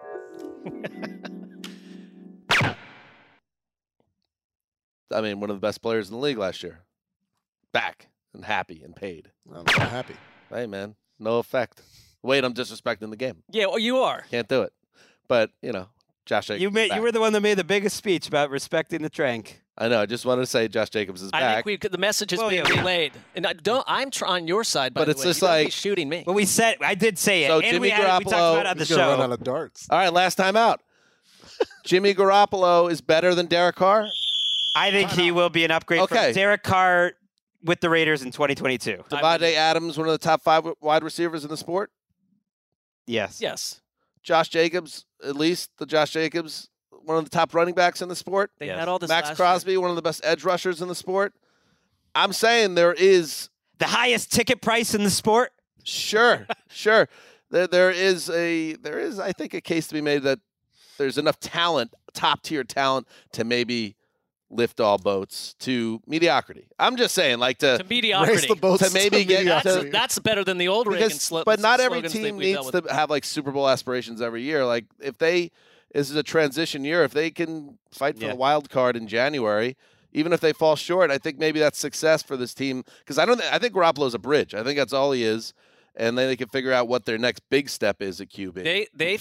I mean, one of the best players in the league last year. Back and happy and paid. I'm not happy. Hey, man. No effect. Wait, I'm disrespecting the game. Yeah, well, you are. Can't do it. But, Josh Jacobs You were the one that made the biggest speech about respecting the Trank. I know. I just wanted to say Josh Jacobs is back. I think the message is being relayed. And I'm on your side, by but the it's way. just You don't like be shooting me. Well, I did say it. So and Jimmy we talked about it on the He's gonna show. run out of darts. All right, last time out. Jimmy Garoppolo is better than Derek Carr? I think he will be an upgrade from Derek Carr with the Raiders in 2022. Davante Adams, one of the top 5 wide receivers in the sport? Yes. Yes. Josh Jacobs, at least the Josh Jacobs, one of the top running backs in the sport. They had all this Max last Crosby, year. one of the best edge rushers in the sport. I'm saying there is the highest ticket price in the sport. Sure. There is I think a case to be made that there's enough talent, top tier talent, to maybe lift all boats to mediocrity. I'm just saying, like to mediocrity. Raise the boats to maybe get that's better than the old Reagan slogan. But not every team needs to have like Super Bowl aspirations every year. Like if this is a transition year, if they can fight for the wild card in January, even if they fall short, I think maybe that's success for this team. Because I think Garoppolo's a bridge. I think that's all he is. And then they can figure out what their next big step is at QB. They fit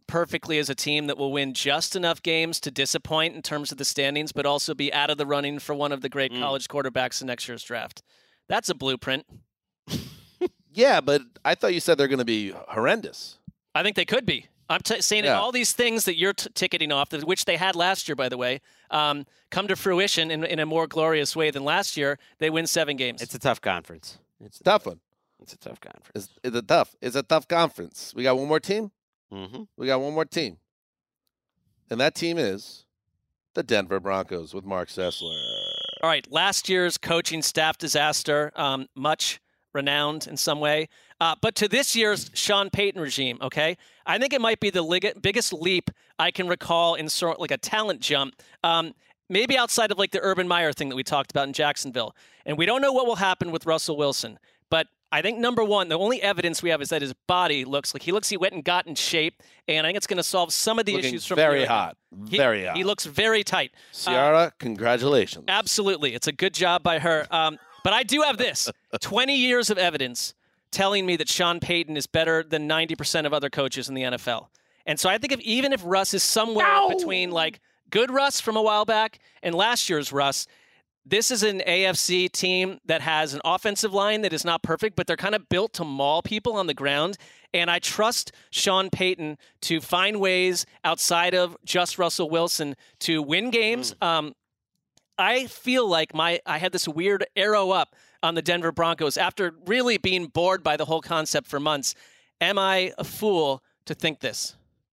perfectly as a team that will win just enough games to disappoint in terms of the standings, but also be out of the running for one of the great college quarterbacks in next year's draft. That's a blueprint. Yeah, but I thought you said they're going to be horrendous. I think they could be. I'm saying that all these things that you're ticketing off, which they had last year, by the way, come to fruition in a more glorious way than last year. They win 7 games. It's a tough conference. It's a tough one. It's a tough conference. It's a tough conference. We got one more team? Mm-hmm. We got one more team. And that team is the Denver Broncos with Mark Sessler. All right, last year's coaching staff disaster, much renowned in some way. But to this year's Sean Payton regime, okay, I think it might be the biggest leap I can recall in sort of like a talent jump, maybe outside of like the Urban Meyer thing that we talked about in Jacksonville. And we don't know what will happen with Russell Wilson. But I think, number one, the only evidence we have is that his body looks like he went and got in shape. And I think it's going to solve some of the issues from very hot. Very hot. He looks very tight. Ciara, congratulations. Absolutely. It's a good job by her. But I do have this 20 years of evidence telling me that Sean Payton is better than 90% of other coaches in the NFL. And so I think even if Russ is somewhere between like good Russ from a while back and last year's Russ, this is an AFC team that has an offensive line that is not perfect, but they're kind of built to maul people on the ground. And I trust Sean Payton to find ways outside of just Russell Wilson to win games. I feel like I had this weird arrow up on the Denver Broncos after really being bored by the whole concept for months. Am I a fool to think this?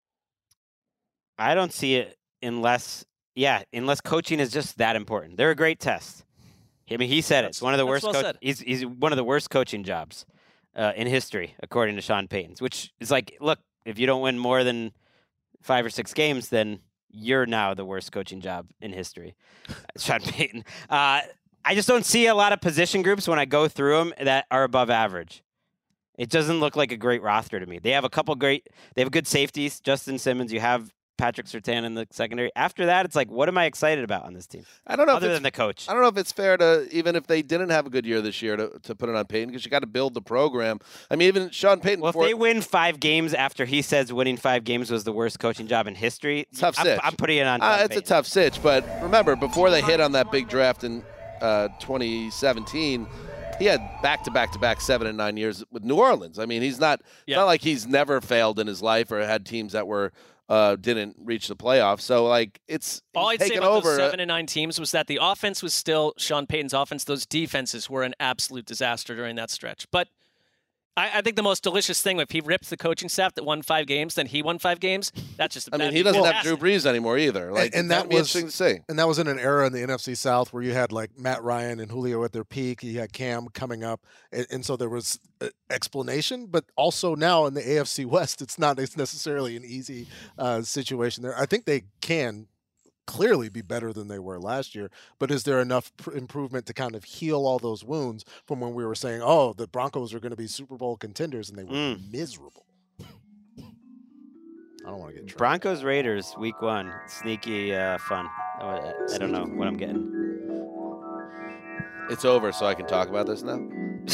I don't see it unless coaching is just that important. They're a great test. I mean, he said it's one of the worst. He's one of the worst coaching jobs in history, according to Sean Payton. Which is like, look, if you don't win more than 5 or 6 games, then you're now the worst coaching job in history, Sean Payton. I just don't see a lot of position groups when I go through them that are above average. It doesn't look like a great roster to me. They have they have good safeties, Justin Simmons. You have Patrick Surtain in the secondary. After that, it's like, what am I excited about on this team? I don't know. Other than the coach. I don't know if it's fair to, even if they didn't have a good year this year, to put it on Payton, because you got to build the program. I mean, even Sean Payton. Well, if they win 5 games after he says winning 5 games was the worst coaching job in history, tough sitch. I'm putting it on. It's a tough sitch, but remember, before they hit on that big draft in 2017. He had back-to-back 7 and 9 years with New Orleans. I mean, it's not like he's never failed in his life or had teams that were didn't reach the playoffs. So, like, it's all I'd say about over those 7 and 9 teams was that the offense was still Sean Payton's offense. Those defenses were an absolute disaster during that stretch. But I think the most delicious thing, if he ripped the coaching staff that won 5 games, then he won 5 games. That's just. He doesn't have Drew Brees anymore either. Like, and that was interesting to see. And that was in an era in the NFC South where you had like Matt Ryan and Julio at their peak. You had Cam coming up, and so there was explanation. But also now in the AFC West, it's not necessarily an easy situation there. I think they can clearly be better than they were last year, but is there enough improvement to kind of heal all those wounds from when we were saying, oh, the Broncos are going to be Super Bowl contenders, and they were miserable? I don't want to get Broncos Raiders week 1, sneaky fun. I don't know what I'm getting. It's over, so I can talk about this now.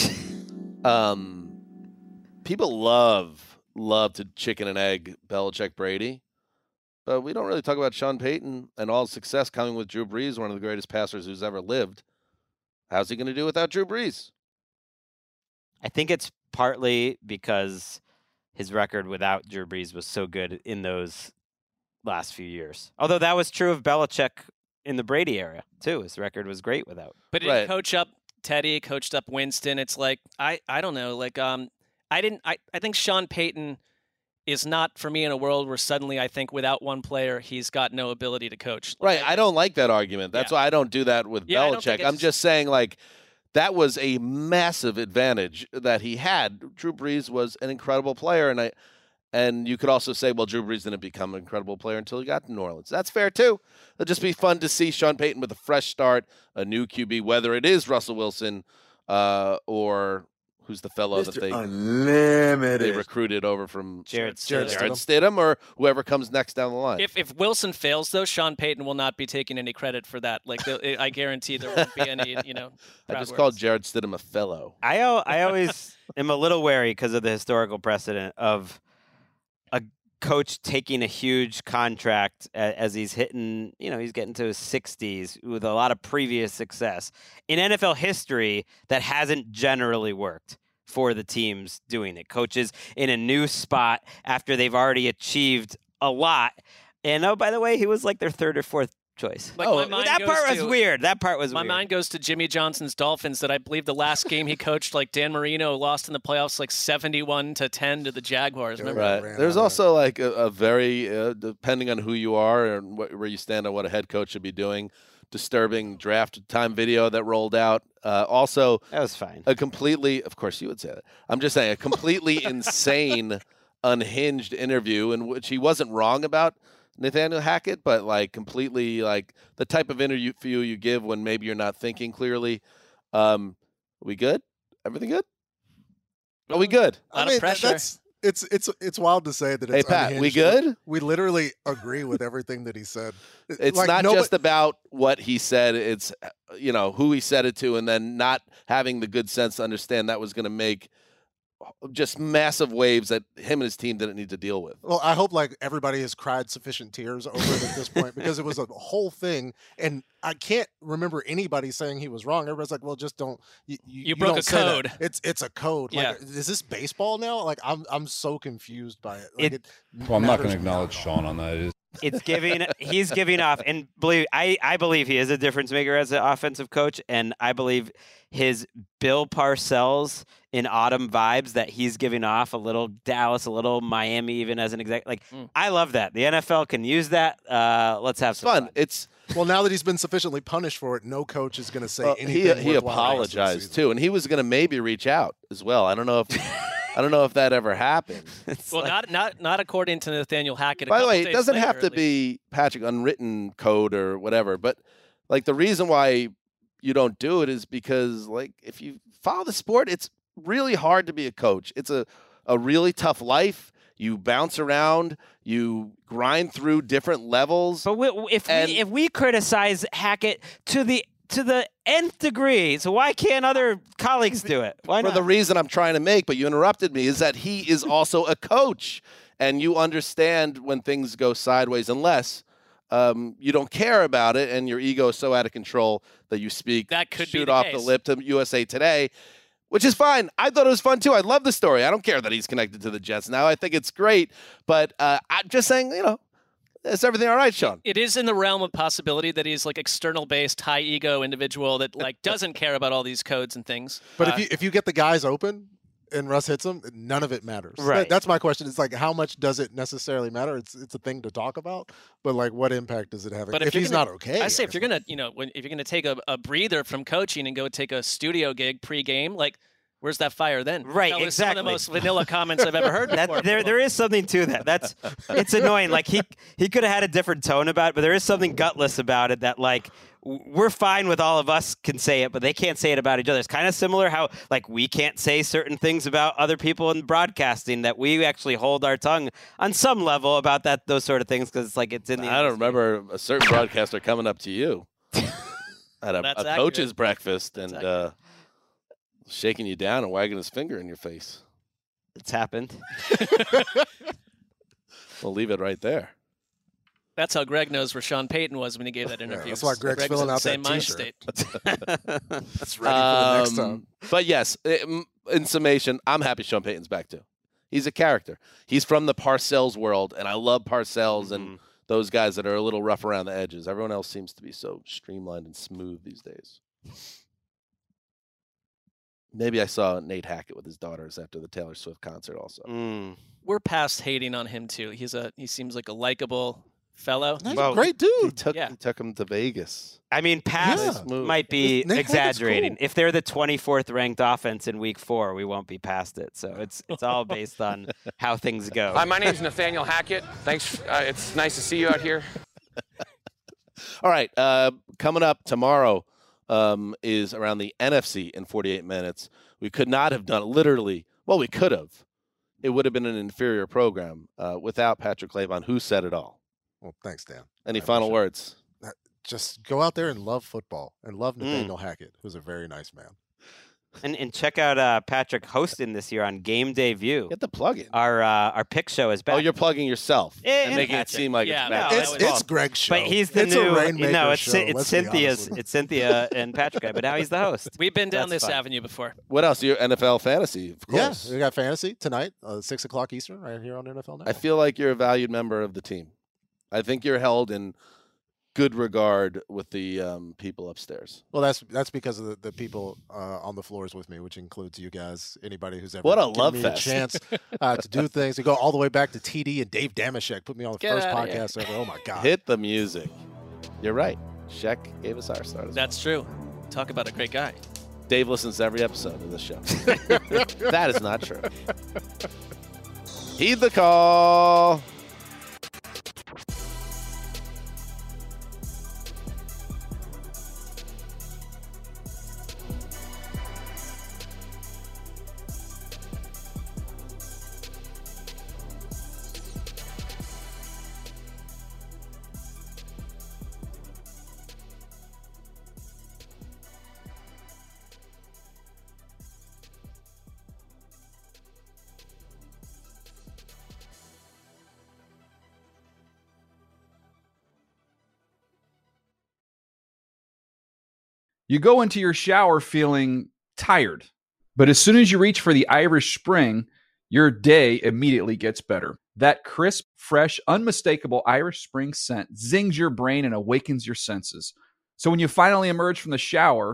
People love to chicken and egg Belichick Brady. But we don't really talk about Sean Payton and all his success coming with Drew Brees, one of the greatest passers who's ever lived. How's he going to do without Drew Brees? I think it's partly because his record without Drew Brees was so good in those last few years. Although that was true of Belichick in the Brady era, too. His record was great without. But he didn't coach up Teddy, coached up Winston. It's like, I don't know. Like, I think Sean Payton is not for me in a world where suddenly I think without one player, he's got no ability to coach. Right. I don't like that argument. That's why I don't do that with Belichick. I'm just saying, like, that was a massive advantage that he had. Drew Brees was an incredible player, and you could also say, well, Drew Brees didn't become an incredible player until he got to New Orleans. That's fair, too. It'll just be fun to see Sean Payton with a fresh start, a new QB, whether it is Russell Wilson or who's the fellow Mr. that Unlimited. they recruited over from Jared Stidham or whoever comes next down the line. If Wilson fails, though, Sean Payton will not be taking any credit for that. Like, I guarantee there won't be any, I just called Jared Stidham a fellow. I always am a little wary because of the historical precedent of a coach taking a huge contract as he's hitting, he's getting to his 60s with a lot of previous success. In NFL history, that hasn't generally worked for the teams doing it. Coaches in a new spot after they've already achieved a lot. And oh, by the way, he was like their third or fourth choice. Like that part was weird. That part was my weird. mind goes to Jimmy Johnson's Dolphins that I believe the last game he coached, like Dan Marino lost in the playoffs like 71-10 to the Jaguars. Remember? Right. There's also like a very, depending on who you are and where you stand on what a head coach should be doing, disturbing draft time video that rolled out. Also, that was fine. A completely, of course you would say that. I'm just saying a completely insane, unhinged interview in which he wasn't wrong about Nathaniel Hackett, but like completely like the type of interview you give when maybe you're not thinking clearly. Are we good? Everything good? Are we good? A lot of pressure. It's wild to say that it's Hey, Pat, we unhinged. good? We literally agree with everything that he said. It's like, not just about what he said. It's, who he said it to, and then not having the good sense to understand that was going to make just massive waves that him and his team didn't need to deal with. Well, I hope like everybody has cried sufficient tears over it at this point because it was a whole thing, and I can't remember anybody saying he was wrong. Everybody's like, "Well, just don't." You broke don't a say code. that. It's a code. Yeah. Like, is this baseball now? Like, I'm so confused by it. Like, Well, I'm not going to acknowledge Sean on that. He's giving off, and I believe he is a difference maker as an offensive coach, and I believe his Bill Parcells in Autumn vibes that he's giving off, a little Dallas, a little Miami, even as an exec. Like, I love that. The NFL can use that. Let's have some fun. It's well, now that he's been sufficiently punished for it, no coach is going to say anything. He apologized too, and he was going to maybe reach out as well. I don't know if that ever happened. Well, not according to Nathaniel Hackett. By the way, it doesn't have to be, Patrick, unwritten code or whatever, but like the reason why you don't do it is because like if you follow the sport, it's really hard to be a coach. It's a really tough life. You bounce around, you grind through different levels. But if we criticize Hackett to the nth degree, so why can't other colleagues do it? Why not? For the reason I'm trying to make, but you interrupted me, is that he is also a coach, and you understand when things go sideways unless you don't care about it, and your ego is so out of control that you speak that could shoot be the off case. the lip to USA Today, which is fine. I thought it was fun too. I love the story. I don't care that he's connected to the Jets now. I think it's great, but I'm just saying, is everything all right, Sean? It is in the realm of possibility that he's like external based, high ego individual that like doesn't care about all these codes and things. But if you get the guys open and Russ hits them, none of it matters. Right. That's my question. It's like, how much does it necessarily matter? It's a thing to talk about, but like, what impact does it have But if he's not okay? I say if you're gonna, if you're gonna take a breather from coaching and go take a studio gig pre-game, like, where's that fire then? Right, that was exactly. Some of the most vanilla comments I've ever heard. Before. There is something to that. It's annoying. Like he could have had a different tone about it, but there is something gutless about it that like we're fine with all of us can say it, but they can't say it about each other. It's kind of similar how like we can't say certain things about other people in broadcasting that we actually hold our tongue on some level about those sort of things because it's like it's in the. I don't remember a certain broadcaster coming up to you at a coach's breakfast and shaking you down and wagging his finger in your face. It's happened. We'll leave it right there. That's how Greg knows where Sean Payton was when he gave that interview. That's why Greg's Greg filling was in out the that same mind t-shirt. state. That's ready for the next time. But yes, in summation, I'm happy Sean Payton's back too. He's a character. He's from the Parcells world, and I love Parcells and those guys that are a little rough around the edges. Everyone else seems to be so streamlined and smooth these days. Maybe I saw Nate Hackett with his daughters after the Taylor Swift concert also. We're past hating on him too. He seems like a likable fellow. He's a great dude. He took him to Vegas. I mean, past might be Nate Hackett's exaggerating. cool. If they're the 24th ranked offense in Week 4, we won't be past it. So it's all based on how things go. Hi, my name's Nathaniel Hackett. Thanks. It's nice to see you out here. All right, coming up tomorrow is around the NFC in 48 minutes. We could not have done it literally. Well, we could have. It would have been an inferior program without Patrick Claybon, who said it all. Well, thanks, Dan. Any final words? Just go out there and love football and love Nathaniel Hackett, who's a very nice man. And check out Patrick hosting this year on Game Day View. Get the plug-in. Our pick show is back. Oh, you're plugging yourself and making Patrick. it seem like Yeah, it's bad. It's Greg's show. But he's the it's new. A Rainmaker No, it's show, it's let's be Cynthia's. honest. It's Cynthia and Patrick guy. But now he's the host. We've been down That's this fun. avenue before. What else? Your NFL fantasy, of course. Yeah, we got fantasy tonight, 6 o'clock Eastern, right here on NFL Network. I feel like you're a valued member of the team. I think you're held in good regard with the people upstairs. Well, that's because of the people on the floors with me, which includes you guys. Anybody who's ever What a given love me fest. a chance to do things. We go all the way back to TD and Dave Damashek. Put me on the Get first outta here. podcast ever. Oh my god! Hit the music. You're right. Sheck gave us our start. That's true. Talk about a great guy. Dave listens to every episode of this show. That is not true. Heed the call. You go into your shower feeling tired, but as soon as you reach for the Irish Spring, your day immediately gets better. That crisp, fresh, unmistakable Irish Spring scent zings your brain and awakens your senses. So when you finally emerge from the shower,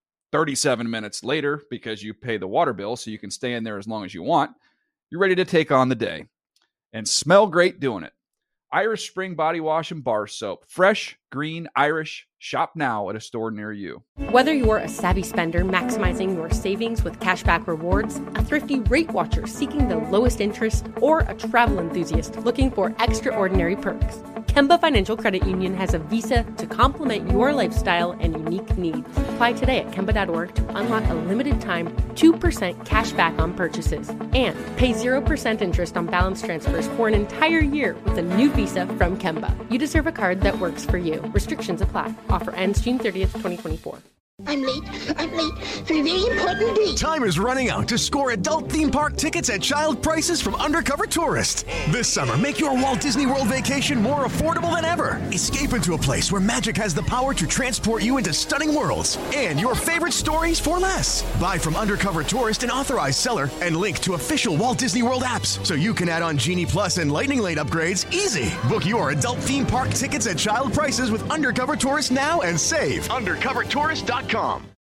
37 minutes later, because you pay the water bill so you can stay in there as long as you want, you're ready to take on the day and smell great doing it. Irish Spring Body Wash and Bar Soap. Fresh, green, Irish. Shop now at a store near you. Whether you're a savvy spender maximizing your savings with cashback rewards, a thrifty rate watcher seeking the lowest interest, or a travel enthusiast looking for extraordinary perks, Kemba Financial Credit Union has a visa to complement your lifestyle and unique needs. Apply today at Kemba.org to unlock a limited time 2% cash back on purchases and pay 0% interest on balance transfers for an entire year with a new visa from Kemba. You deserve a card that works for you. Restrictions apply. Offer ends June 30th, 2024. I'm late for a very important date. Time is running out to score adult theme park tickets at child prices from Undercover Tourist. This summer, make your Walt Disney World vacation more affordable than ever. Escape into a place where magic has the power to transport you into stunning worlds and your favorite stories for less. Buy from Undercover Tourist, an authorized seller, and link to official Walt Disney World apps so you can add on Genie Plus and Lightning Lane upgrades easy. Book your adult theme park tickets at child prices with Undercover Tourist now and save. UndercoverTourist.com.